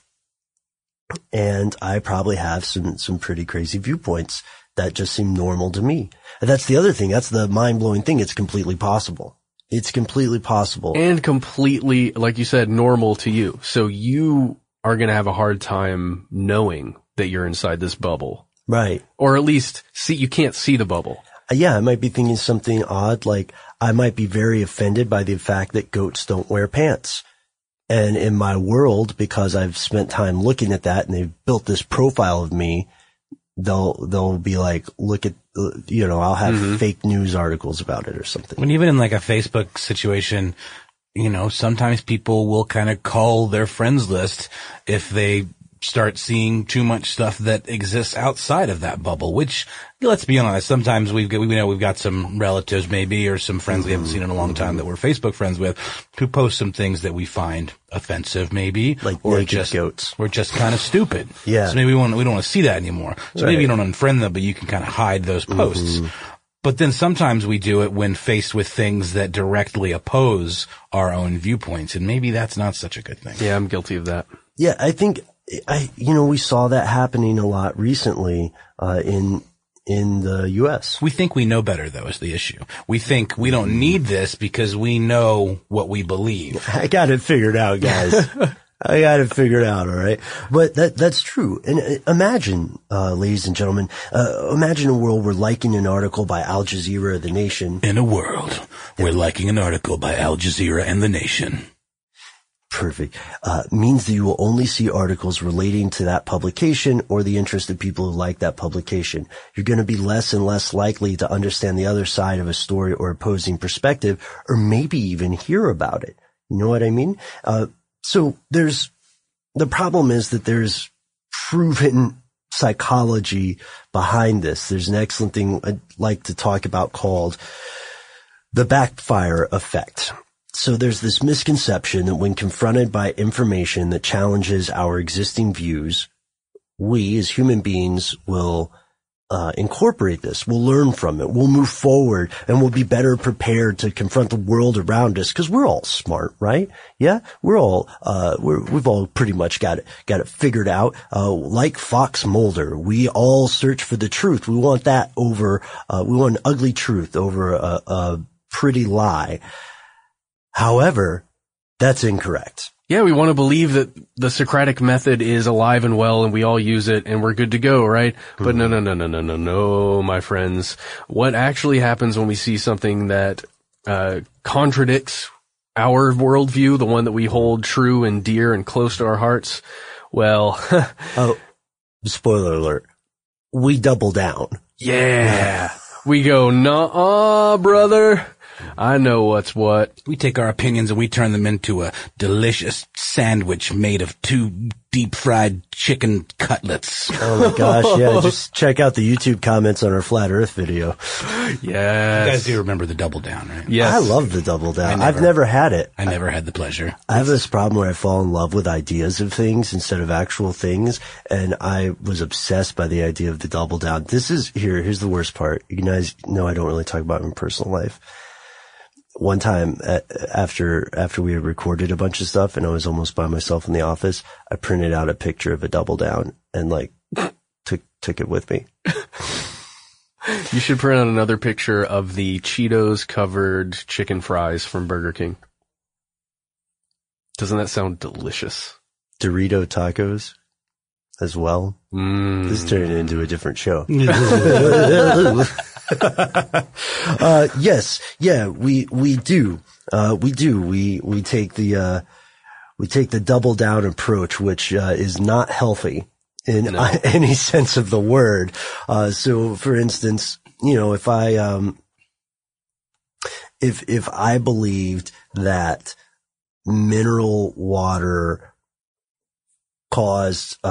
And I probably have some pretty crazy viewpoints that just seem normal to me. And that's the other thing. That's the mind-blowing thing. It's completely possible. It's completely possible. And completely, like you said, normal to you. So you are going to have a hard time knowing that you're inside this bubble. Right. Or at least you can't see the bubble. Yeah, I might be thinking something odd, like I might be very offended by the fact that goats don't wear pants. And in my world, because I've spent time looking at that and they've built this profile of me, they'll be like, look at, I'll have fake news articles about it or something. When even in like a Facebook situation, sometimes people will kind of call their friends list if they start seeing too much stuff that exists outside of that bubble, which, let's be honest, sometimes we've got some relatives maybe or some friends we haven't seen in a long time that we're Facebook friends with who post some things that we find offensive maybe. Like or naked just goats. Or just kind of stupid. Yeah. So maybe we don't want to see that anymore. So maybe you don't unfriend them, but you can kind of hide those posts. But then sometimes we do it when faced with things that directly oppose our own viewpoints, and maybe that's not such a good thing. Yeah, I'm guilty of that. Yeah, I think we saw that happening a lot recently in the U.S. We think we know better, though, is the issue. We think we don't need this because we know what we believe. I got it figured out, guys. I got it figured out, all right? But that's true. And imagine, ladies and gentlemen, imagine a world where liking an article by Al Jazeera or The Nation. In a world where liking an article by Al Jazeera and The Nation. Perfect. Means that you will only see articles relating to that publication or the interest of people who like that publication. You're going to be less and less likely to understand the other side of a story or opposing perspective, or maybe even hear about it. You know what I mean? So the problem is that there's proven psychology behind this. There's an excellent thing I'd like to talk about called the backfire effect. So there's this misconception that when confronted by information that challenges our existing views, we as human beings will incorporate this. We'll learn from it. We'll move forward and we'll be better prepared to confront the world around us because we're all smart, right? Yeah, we've all pretty much got it figured out. Like Fox Mulder, we all search for the truth. We want that over, we want an ugly truth over a pretty lie. However, that's incorrect. Yeah, we want to believe that the Socratic method is alive and well and we all use it and we're good to go, right? But no, my friends. What actually happens when we see something that contradicts our worldview, the one that we hold true and dear and close to our hearts? Well, spoiler alert. We double down. Yeah. We go, nah, brother. I know what's what. We take our opinions and we turn them into a delicious sandwich made of 2 deep-fried chicken cutlets. Oh my gosh, yeah, just check out the YouTube comments on our Flat Earth video. Yes. You guys do remember the Double Down, right? Yes. I love the Double Down. I've never had it. I never had the pleasure. I have this problem where I fall in love with ideas of things instead of actual things, and I was obsessed by the idea of the Double Down. Here's the worst part. You guys know I don't really talk about my personal life. One time after we had recorded a bunch of stuff and I was almost by myself in the office, I printed out a picture of a Double Down and took it with me. You should print out another picture of the Cheetos covered chicken fries from Burger King. Doesn't that sound delicious? Dorito tacos as well. This turned into a different show. Yes. Yeah, we do. We take the double down approach, which is not healthy in any sense of the word. So for instance, if I believed that mineral water caused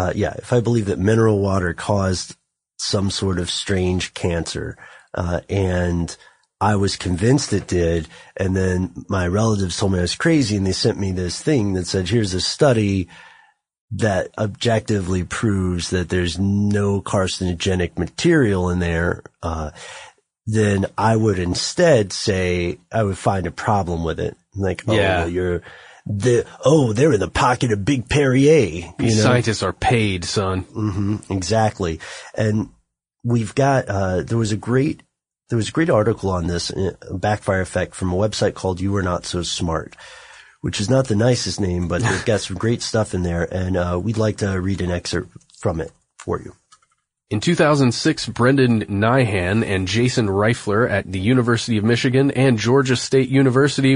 some sort of strange cancer, and I was convinced it did, and then my relatives told me I was crazy, and they sent me this thing that said, here's a study that objectively proves that there's no carcinogenic material in there, then I would instead say I would find a problem with it. Like, Yeah. they're in the pocket of Big Perrier. These scientists are paid, son. Mm-hmm, exactly. And we've got, there was a great article on this, backfire effect, from a website called You Are Not So Smart, which is not the nicest name, but they've got some great stuff in there. And, we'd like to read an excerpt from it for you. In 2006, Brendan Nyhan and Jason Reifler at the University of Michigan and Georgia State University,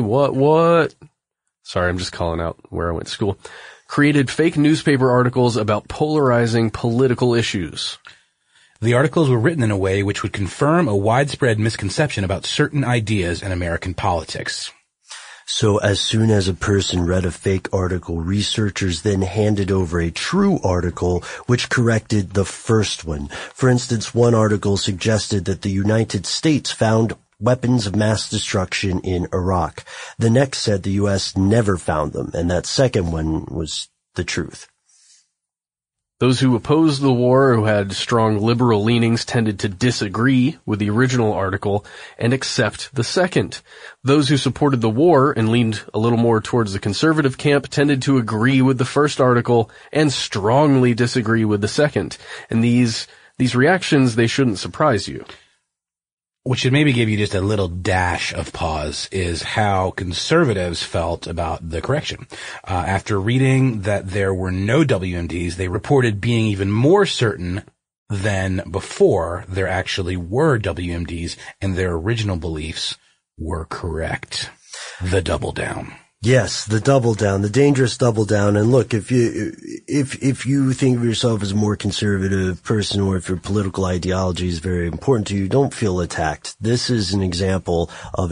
sorry, I'm just calling out where I went to school, created fake newspaper articles about polarizing political issues. The articles were written in a way which would confirm a widespread misconception about certain ideas in American politics. So as soon as a person read a fake article, researchers then handed over a true article which corrected the first one. For instance, one article suggested that the United States found weapons of mass destruction in Iraq. The next said the U.S. never found them, and that second one was the truth. Those who opposed the war, who had strong liberal leanings, tended to disagree with the original article and accept the second. Those who supported the war and leaned a little more towards the conservative camp tended to agree with the first article and strongly disagree with the second. And these reactions, they shouldn't surprise you. What should maybe give you just a little dash of pause is how conservatives felt about the correction. After reading that there were no WMDs, they reported being even more certain than before there actually were WMDs and their original beliefs were correct. The double down. Yes, the double down, the dangerous double down. And look, if you think of yourself as a more conservative person, or if your political ideology is very important to you, don't feel attacked. This is an example of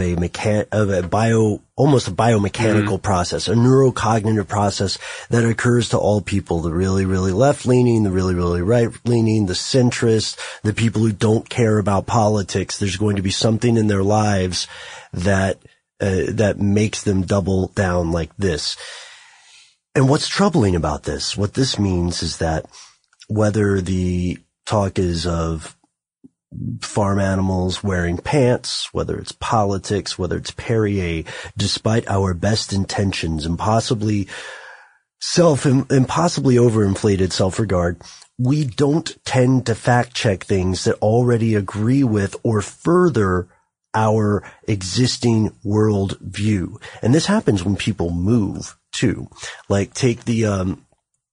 almost a biomechanical process, a neurocognitive process that occurs to all people, the really, really left-leaning, the really, really right-leaning, the centrist, the people who don't care about politics. There's going to be something in their lives that makes them double down like this. And what's troubling about this, what this means is that whether the talk is of farm animals wearing pants, whether it's politics, whether it's Perrier, despite our best intentions and possibly overinflated self-regard, we don't tend to fact check things that already agree with or further our existing world view. And this happens when people move too. Like take an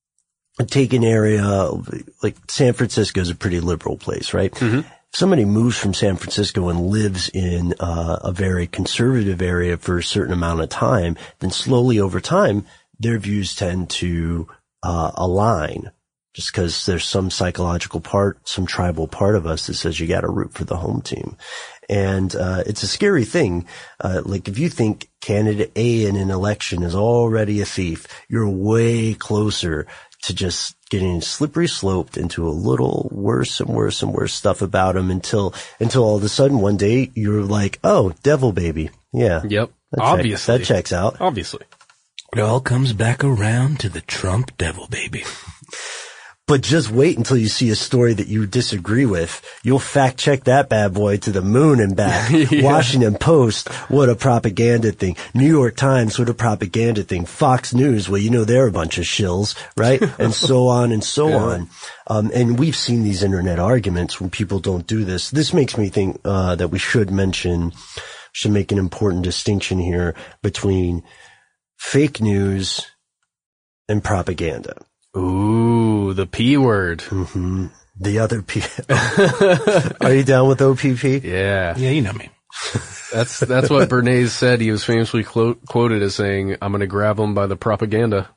area like San Francisco is a pretty liberal place, right? Mm-hmm. If somebody moves from San Francisco and lives in a very conservative area for a certain amount of time, then slowly over time, their views tend to align. Just because there's some psychological part, some tribal part of us that says you got to root for the home team. And it's a scary thing. Like if you think candidate A in an election is already a thief, you're way closer to just getting slippery sloped into a little worse and worse and worse stuff about him until all of a sudden one day you're like, oh, devil baby. Yeah. Yep. Obviously. That checks out. Obviously. It all comes back around to the Trump devil baby. But just wait until you see a story that you disagree with. You'll fact check that bad boy to the moon and back. Yeah. Washington Post, what a propaganda thing. New York Times, what a propaganda thing. Fox News, well, you know they're a bunch of shills, right? And so on and so on. And we've seen these internet arguments when people don't do this. This makes me think that we should make an important distinction here between fake news and propaganda. Ooh, the P word. Mm-hmm. The other P. Are you down with OPP? Yeah. Yeah, you know me. That's what Bernays said. He was famously quoted as saying, I'm going to grab him by the propaganda.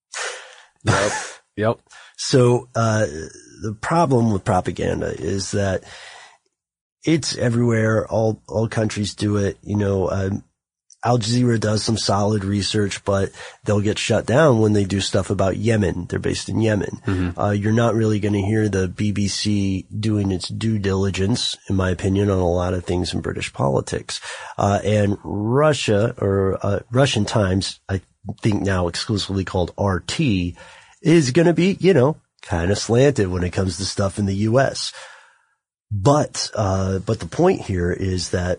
Yep. So, the problem with propaganda is that it's everywhere. All countries do it. You know, Al Jazeera does some solid research, but they'll get shut down when they do stuff about Yemen. They're based in Yemen. Mm-hmm. You're not really going to hear the BBC doing its due diligence, in my opinion, on a lot of things in British politics. And Russian Times, I think now exclusively called RT, is going to be, kind of slanted when it comes to stuff in the U.S. But the point here is that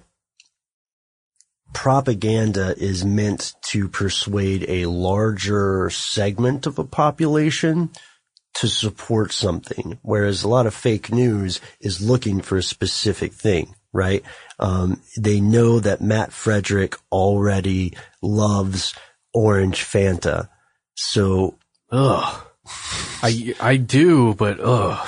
propaganda is meant to persuade a larger segment of a population to support something, whereas a lot of fake news is looking for a specific thing, right? They know that Matt Frederick already loves orange Fanta. So, I do, but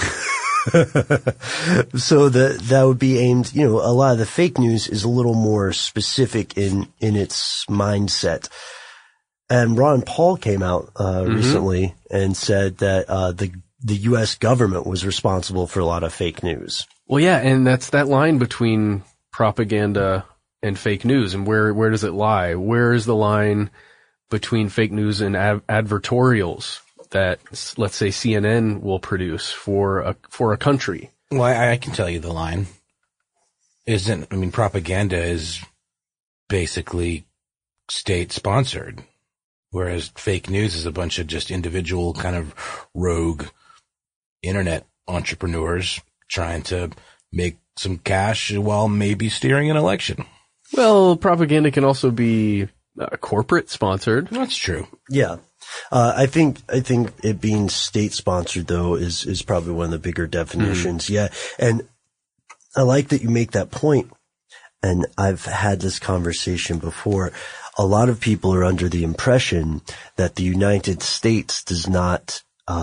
so that would be aimed, a lot of the fake news is a little more specific in its mindset. And Ron Paul came out, recently and said that, the U.S. government was responsible for a lot of fake news. Well, yeah, and that's that line between propaganda and fake news, and where does it lie? Where is the line between fake news and advertorials that, let's say, CNN will produce for a country? Well, I can tell you the line. Propaganda is basically state sponsored, whereas fake news is a bunch of just individual kind of rogue internet entrepreneurs trying to make some cash while maybe steering an election. Well, propaganda can also be corporate sponsored. That's true. Yeah. I think it being state sponsored though is probably one of the bigger definitions. Yeah. And I like that you make that point. And I've had this conversation before. A lot of people are under the impression that the United States does not,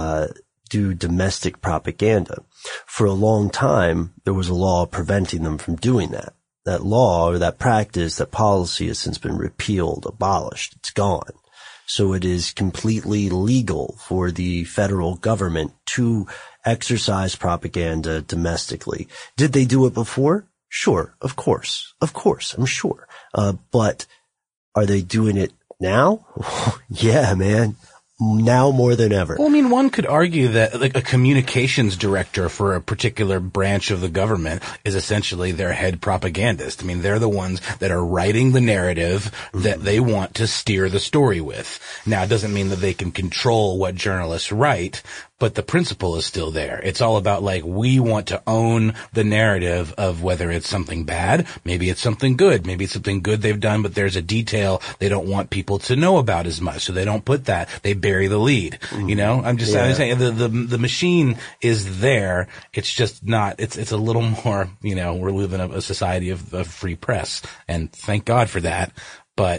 do domestic propaganda. For a long time, there was a law preventing them from doing that. That law or that practice, that policy has since been repealed, abolished. It's gone. So it is completely legal for the federal government to exercise propaganda domestically. Did they do it before? Sure. Of course, I'm sure. But are they doing it now? Yeah, man. Now more than ever. Well, one could argue that like a communications director for a particular branch of the government is essentially their head propagandist. They're the ones that are writing the narrative that they want to steer the story with. Now, it doesn't mean that they can control what journalists write, but the principle is still there. It's all about we want to own the narrative of whether it's something bad, maybe it's something good, maybe it's something good they've done, but there's a detail they don't want people to know about as much, so they don't put that. They bury the lead. I'm saying the machine is there. It's just not. It's a little more. We're living in a society of free press, and thank God for that. But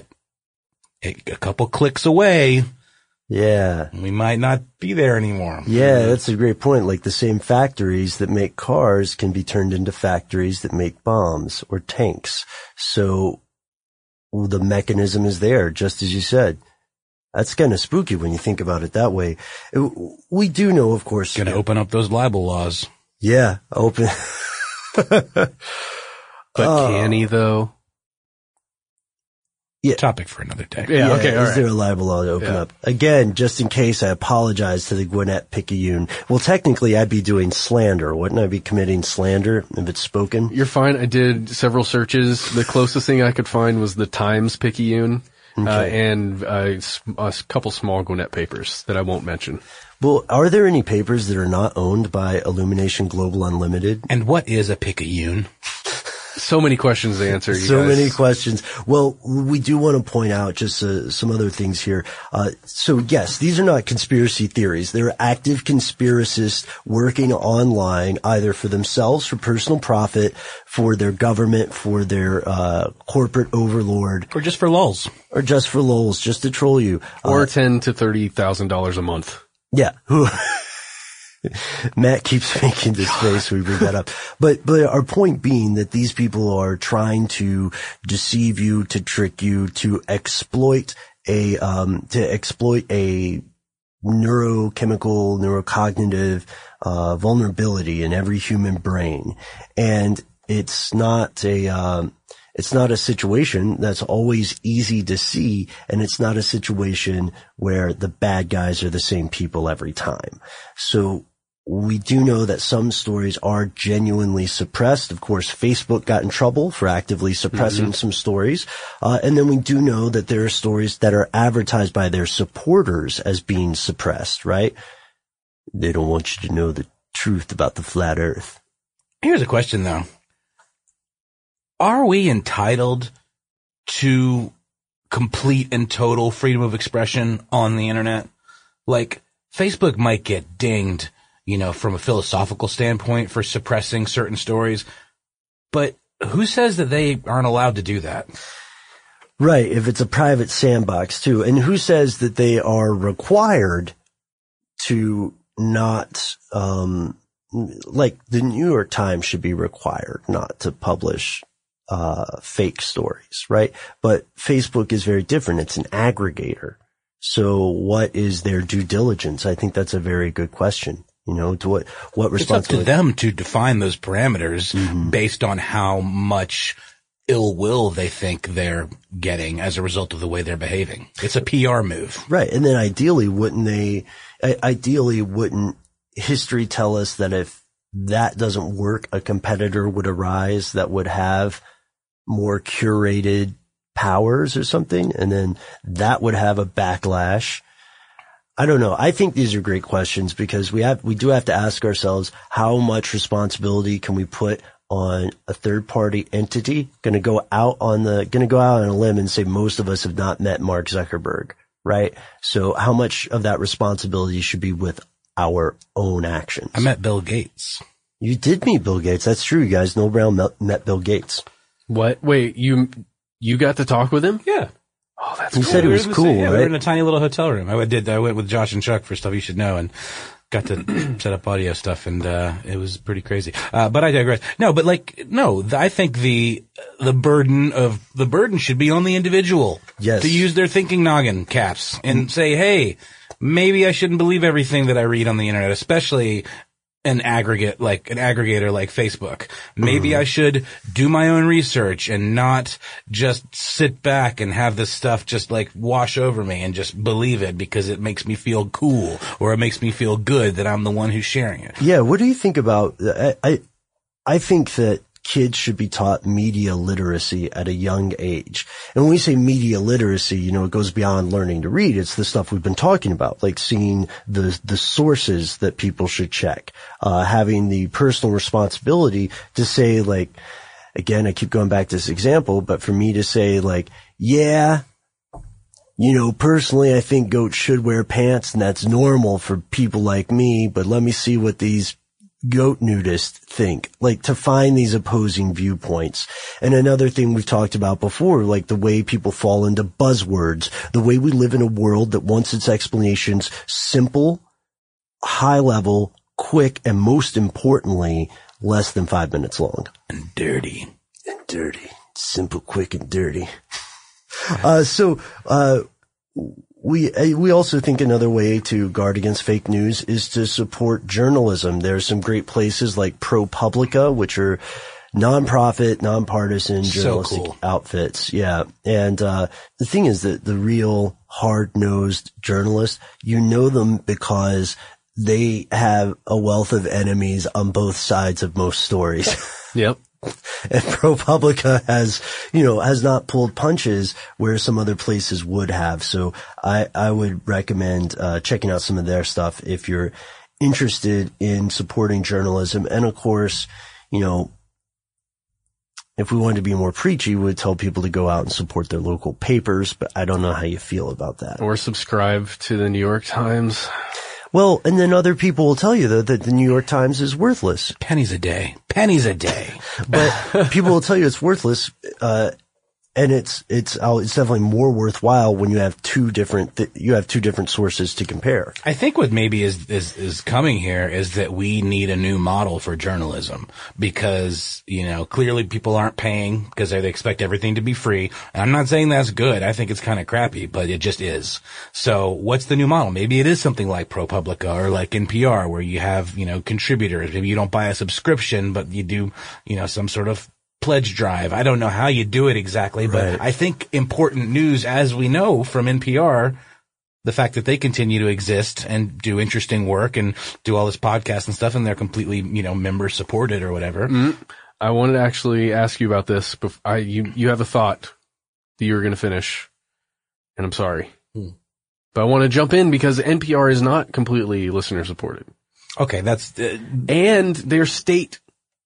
a couple clicks away. Yeah. We might not be there anymore. Yeah, that's a great point. Like the same factories that make cars can be turned into factories that make bombs or tanks. So the mechanism is there, just as you said. That's kind of spooky when you think about it that way. We do know, of course. Gonna open up those libel laws. Yeah, open. But can he though? Yeah. Topic for another day. Yeah, okay, all is right. there a libel law to open up? Again, just in case, I apologize to the Gwinnett Picayune. Well, technically, I'd be doing slander. Wouldn't I be committing slander if it's spoken? You're fine. I did several searches. The closest thing I could find was the Times Picayune, and a couple small Gwinnett papers that I won't mention. Well, are there any papers that are not owned by Illumination Global Unlimited? And what is a Picayune? So many questions to answer. So many questions. Well, we do want to point out just some other things here. So yes, these are not conspiracy theories. They're active conspiracists working online, either for themselves, for personal profit, for their government, for their corporate overlord, or just for lulz, just to troll you, or $10,000 to $30,000 a month. Yeah. Matt keeps making this face when we bring that up. But our point being that these people are trying to deceive you, to trick you, to exploit a neurochemical, neurocognitive, vulnerability in every human brain. And it's not a situation that's always easy to see, and it's not a situation where the bad guys are the same people every time. So we do know that some stories are genuinely suppressed. Of course, Facebook got in trouble for actively suppressing some stories. And then we do know that there are stories that are advertised by their supporters as being suppressed, right? They don't want you to know the truth about the flat earth. Here's a question, though. Are we entitled to complete and total freedom of expression on the internet? Like, Facebook might get dinged, from a philosophical standpoint for suppressing certain stories, but who says that they aren't allowed to do that? Right, if it's a private sandbox too. And who says that they are required to not, like the New York Times should be required not to publish fake stories, right? But Facebook is very different. It's an aggregator. So what is their due diligence? I think that's a very good question. To what responsibility? It's up to them to define those parameters based on how much ill will they think they're getting as a result of the way they're behaving. It's a PR move. Right. And then ideally, wouldn't history tell us that if that doesn't work, a competitor would arise that would have more curated powers or something, and then that would have a backlash? I don't know. I think these are great questions because we do have to ask ourselves, how much responsibility can we put on a third party entity? Going to go out on a limb and say most of us have not met Mark Zuckerberg, right? So how much of that responsibility should be with our own actions? I met Bill Gates. You did meet Bill Gates. That's true, you guys. Noel Brown met Bill Gates. What? Wait, you got to talk with him? Yeah. Oh, that's cool. You said it was cool, right? We were in a tiny little hotel room. I went with Josh and Chuck for Stuff You Should Know and got to set up audio stuff, and it was pretty crazy. But I digress. I think the burden should be on the individual. Yes. To use their thinking noggin caps and say, hey, maybe I shouldn't believe everything that I read on the internet, especially an aggregator like Facebook. Maybe I should do my own research and not just sit back and have this stuff just like wash over me and just believe it because it makes me feel cool or it makes me feel good that I'm the one who's sharing it. Yeah. What do you think about, I think that kids should be taught media literacy at a young age. And when we say media literacy, it goes beyond learning to read. It's the stuff we've been talking about, like seeing the sources that people should check, having the personal responsibility to say, like, again, I keep going back to this example, but for me to say, like, yeah, personally, I think goats should wear pants and that's normal for people like me, but let me see what these goat nudists think, like to find these opposing viewpoints. And another thing we've talked about before, like the way people fall into buzzwords, the way we live in a world that wants its explanations simple, high level, quick, and most importantly, less than 5 minutes long. And dirty. Simple, quick, and dirty. We also think another way to guard against fake news is to support journalism. There are some great places like ProPublica, which are nonprofit, nonpartisan journalistic outfits. Yeah. And the thing is that the real hard-nosed journalists, them because they have a wealth of enemies on both sides of most stories. Yep. And ProPublica has not pulled punches where some other places would have. So I would recommend checking out some of their stuff if you're interested in supporting journalism. And of course, if we wanted to be more preachy, we would tell people to go out and support their local papers, but I don't know how you feel about that. Or subscribe to the New York Times. Well, and then other people will tell you, though, that the New York Times is worthless. Pennies a day. But people will tell you it's worthless, and it's definitely more worthwhile when you have two different sources to compare. I think what maybe is coming here is that we need a new model for journalism because, clearly people aren't paying because they expect everything to be free. And I'm not saying that's good. I think it's kind of crappy, but it just is. So what's the new model? Maybe it is something like ProPublica or like NPR where you have, contributors. Maybe you don't buy a subscription, but you do, some sort of pledge drive. I don't know how you do it exactly, but right. I think important news, as we know from NPR, the fact that they continue to exist and do interesting work and do all this podcast and stuff, and they're completely, member supported or whatever. Mm-hmm. I wanted to actually ask you about this. You have a thought that you were going to finish, and I'm sorry. But I want to jump in because NPR is not completely listener supported. Okay, that's and their state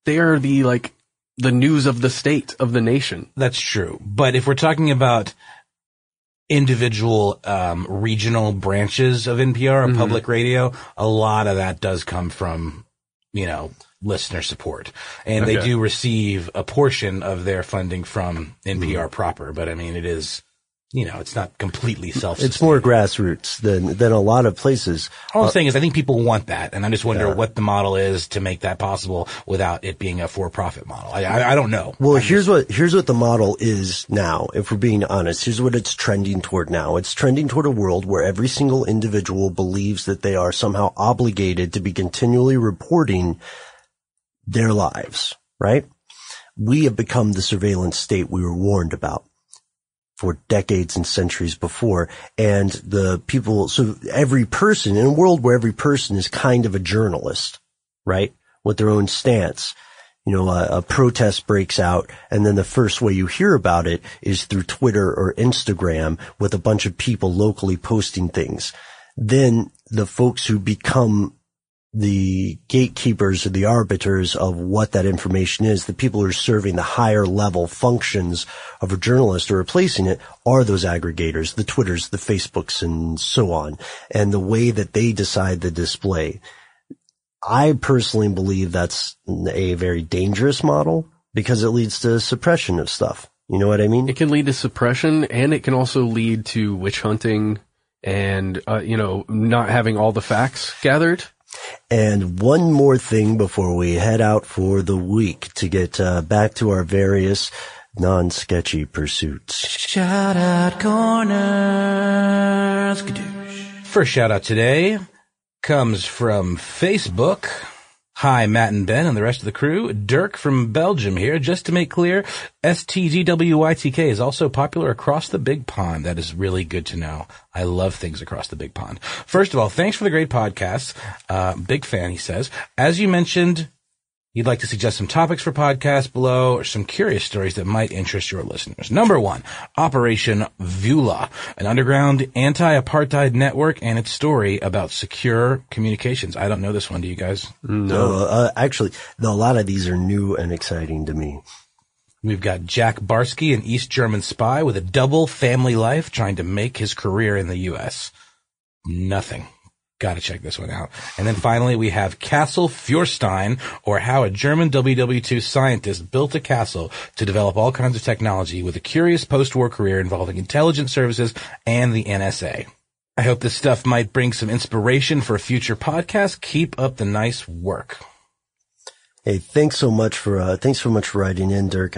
they are the news of the state, of the nation. That's true. But if we're talking about individual regional branches of NPR or public radio, a lot of that does come from, listener support. And they do receive a portion of their funding from NPR proper. But I mean, it is, it's not completely self-sustaining. It's more grassroots than a lot of places. All I'm saying is I think people want that. And I just wonder what the model is to make that possible without it being a for-profit model. I don't know. Well, here's what the model is now, if we're being honest. Here's what it's trending toward now. It's trending toward a world where every single individual believes that they are somehow obligated to be continually reporting their lives, right? We have become the surveillance state we were warned about for decades and centuries before. And so every person, in a world where every person is kind of a journalist, right? With their own stance. A protest breaks out, and then the first way you hear about it is through Twitter or Instagram with a bunch of people locally posting things. Then the folks who become the gatekeepers or the arbiters of what that information is, the people who are serving the higher level functions of a journalist or replacing it, are those aggregators, the Twitters, the Facebooks, and so on. And the way that they decide the display. I personally believe that's a very dangerous model because it leads to suppression of stuff. You know what I mean? It can lead to suppression, and it can also lead to witch hunting and, not having all the facts gathered. And one more thing before we head out for the week to get back to our various non-sketchy pursuits. Shout out corners. First shout out today comes from Facebook. Hi, Matt and Ben and the rest of the crew. Dirk from Belgium here. Just to make clear, STGWYTK is also popular across the big pond. That is really good to know. I love things across the big pond. First of all, thanks for the great podcast. Big fan, he says. As you mentioned, you'd like to suggest some topics for podcasts below or some curious stories that might interest your listeners. Number 1, Operation Vula, an underground anti-apartheid network and its story about secure communications. I don't know this one. Do you guys? No. Actually, a lot of these are new and exciting to me. We've got Jack Barsky, an East German spy with a double family life trying to make his career in the U.S. Nothing. Got to check this one out. And then finally, we have Castle Feuerstein, or how a German WW2 scientist built a castle to develop all kinds of technology with a curious post-war career involving intelligence services and the NSA. I hope this stuff might bring some inspiration for a future podcast. Keep up the nice work. Hey, thanks so much for writing in, Dirk.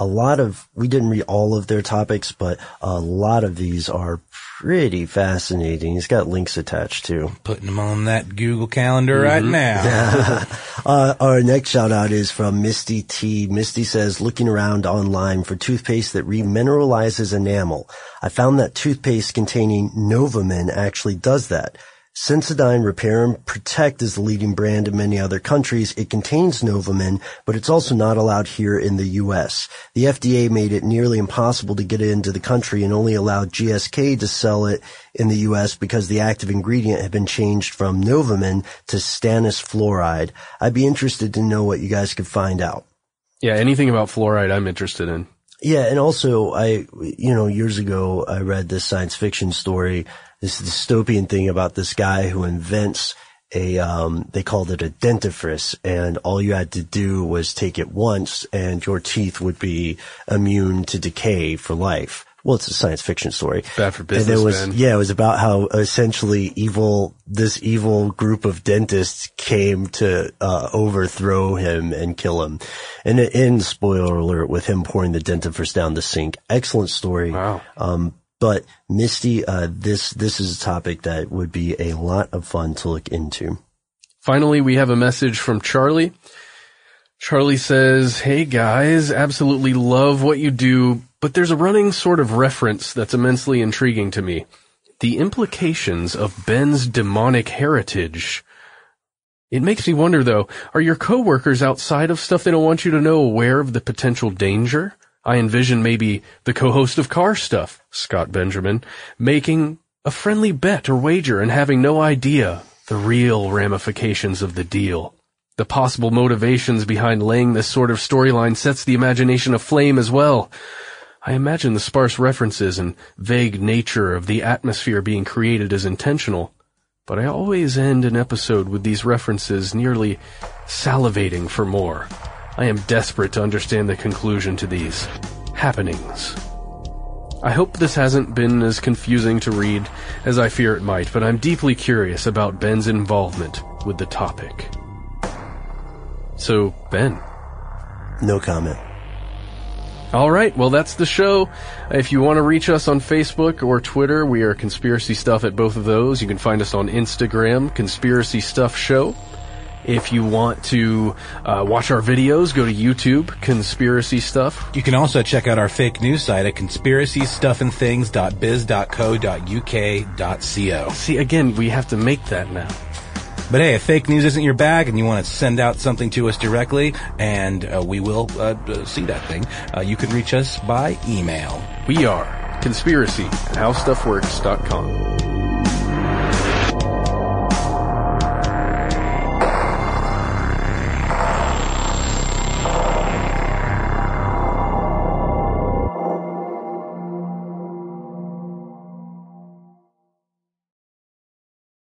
We didn't read all of their topics, but a lot of these are pretty fascinating. He's got links attached too. Putting them on that Google Calendar right now. Our next shout out is from Misty T. Misty says, looking around online for toothpaste that remineralizes enamel. I found that toothpaste containing Novomin actually does that. Sensodyne Repair and Protect is the leading brand in many other countries. It contains Novomin, but it's also not allowed here in the U.S. The FDA made it nearly impossible to get it into the country and only allowed GSK to sell it in the U.S. because the active ingredient had been changed from Novomin to stannous fluoride. I'd be interested to know what you guys could find out. Yeah, anything about fluoride I'm interested in. Yeah, and also years ago I read this science fiction story, this dystopian thing about this guy who invents they called it a dentifrice, and all you had to do was take it once and your teeth would be immune to decay for life. Well, it's a science fiction story. Bad for business, and it was about how essentially this evil group of dentists came to overthrow him and kill him. And it ends, spoiler alert, with him pouring the dentifrice down the sink. Excellent story. Wow. But Misty, this is a topic that would be a lot of fun to look into. Finally, we have a message from Charlie. Charlie says, "Hey guys, absolutely love what you do, but there's a running sort of reference that's immensely intriguing to me. The implications of Ben's demonic heritage. It makes me wonder though, are your coworkers outside of stuff they don't want you to know aware of the potential danger? I envision maybe the co-host of Car Stuff, Scott Benjamin, making a friendly bet or wager and having no idea the real ramifications of the deal. The possible motivations behind laying this sort of storyline sets the imagination aflame as well. I imagine the sparse references and vague nature of the atmosphere being created is intentional, but I always end an episode with these references nearly salivating for more. I am desperate to understand the conclusion to these happenings. I hope this hasn't been as confusing to read as I fear it might, but I'm deeply curious about Ben's involvement with the topic. So, Ben. No comment. All right, well, that's the show. If you want to reach us on Facebook or Twitter, we are Conspiracy Stuff at both of those. You can find us on Instagram, Conspiracy Stuff Show. If you want to watch our videos, go to YouTube, Conspiracy Stuff. You can also check out our fake news site at conspiracystuffandthings.biz.co.uk.co. See, again, we have to make that now. But hey, if fake news isn't your bag and you want to send out something to us directly, and we will see that thing, you can reach us by email. We are conspiracy@howstuffworks.com.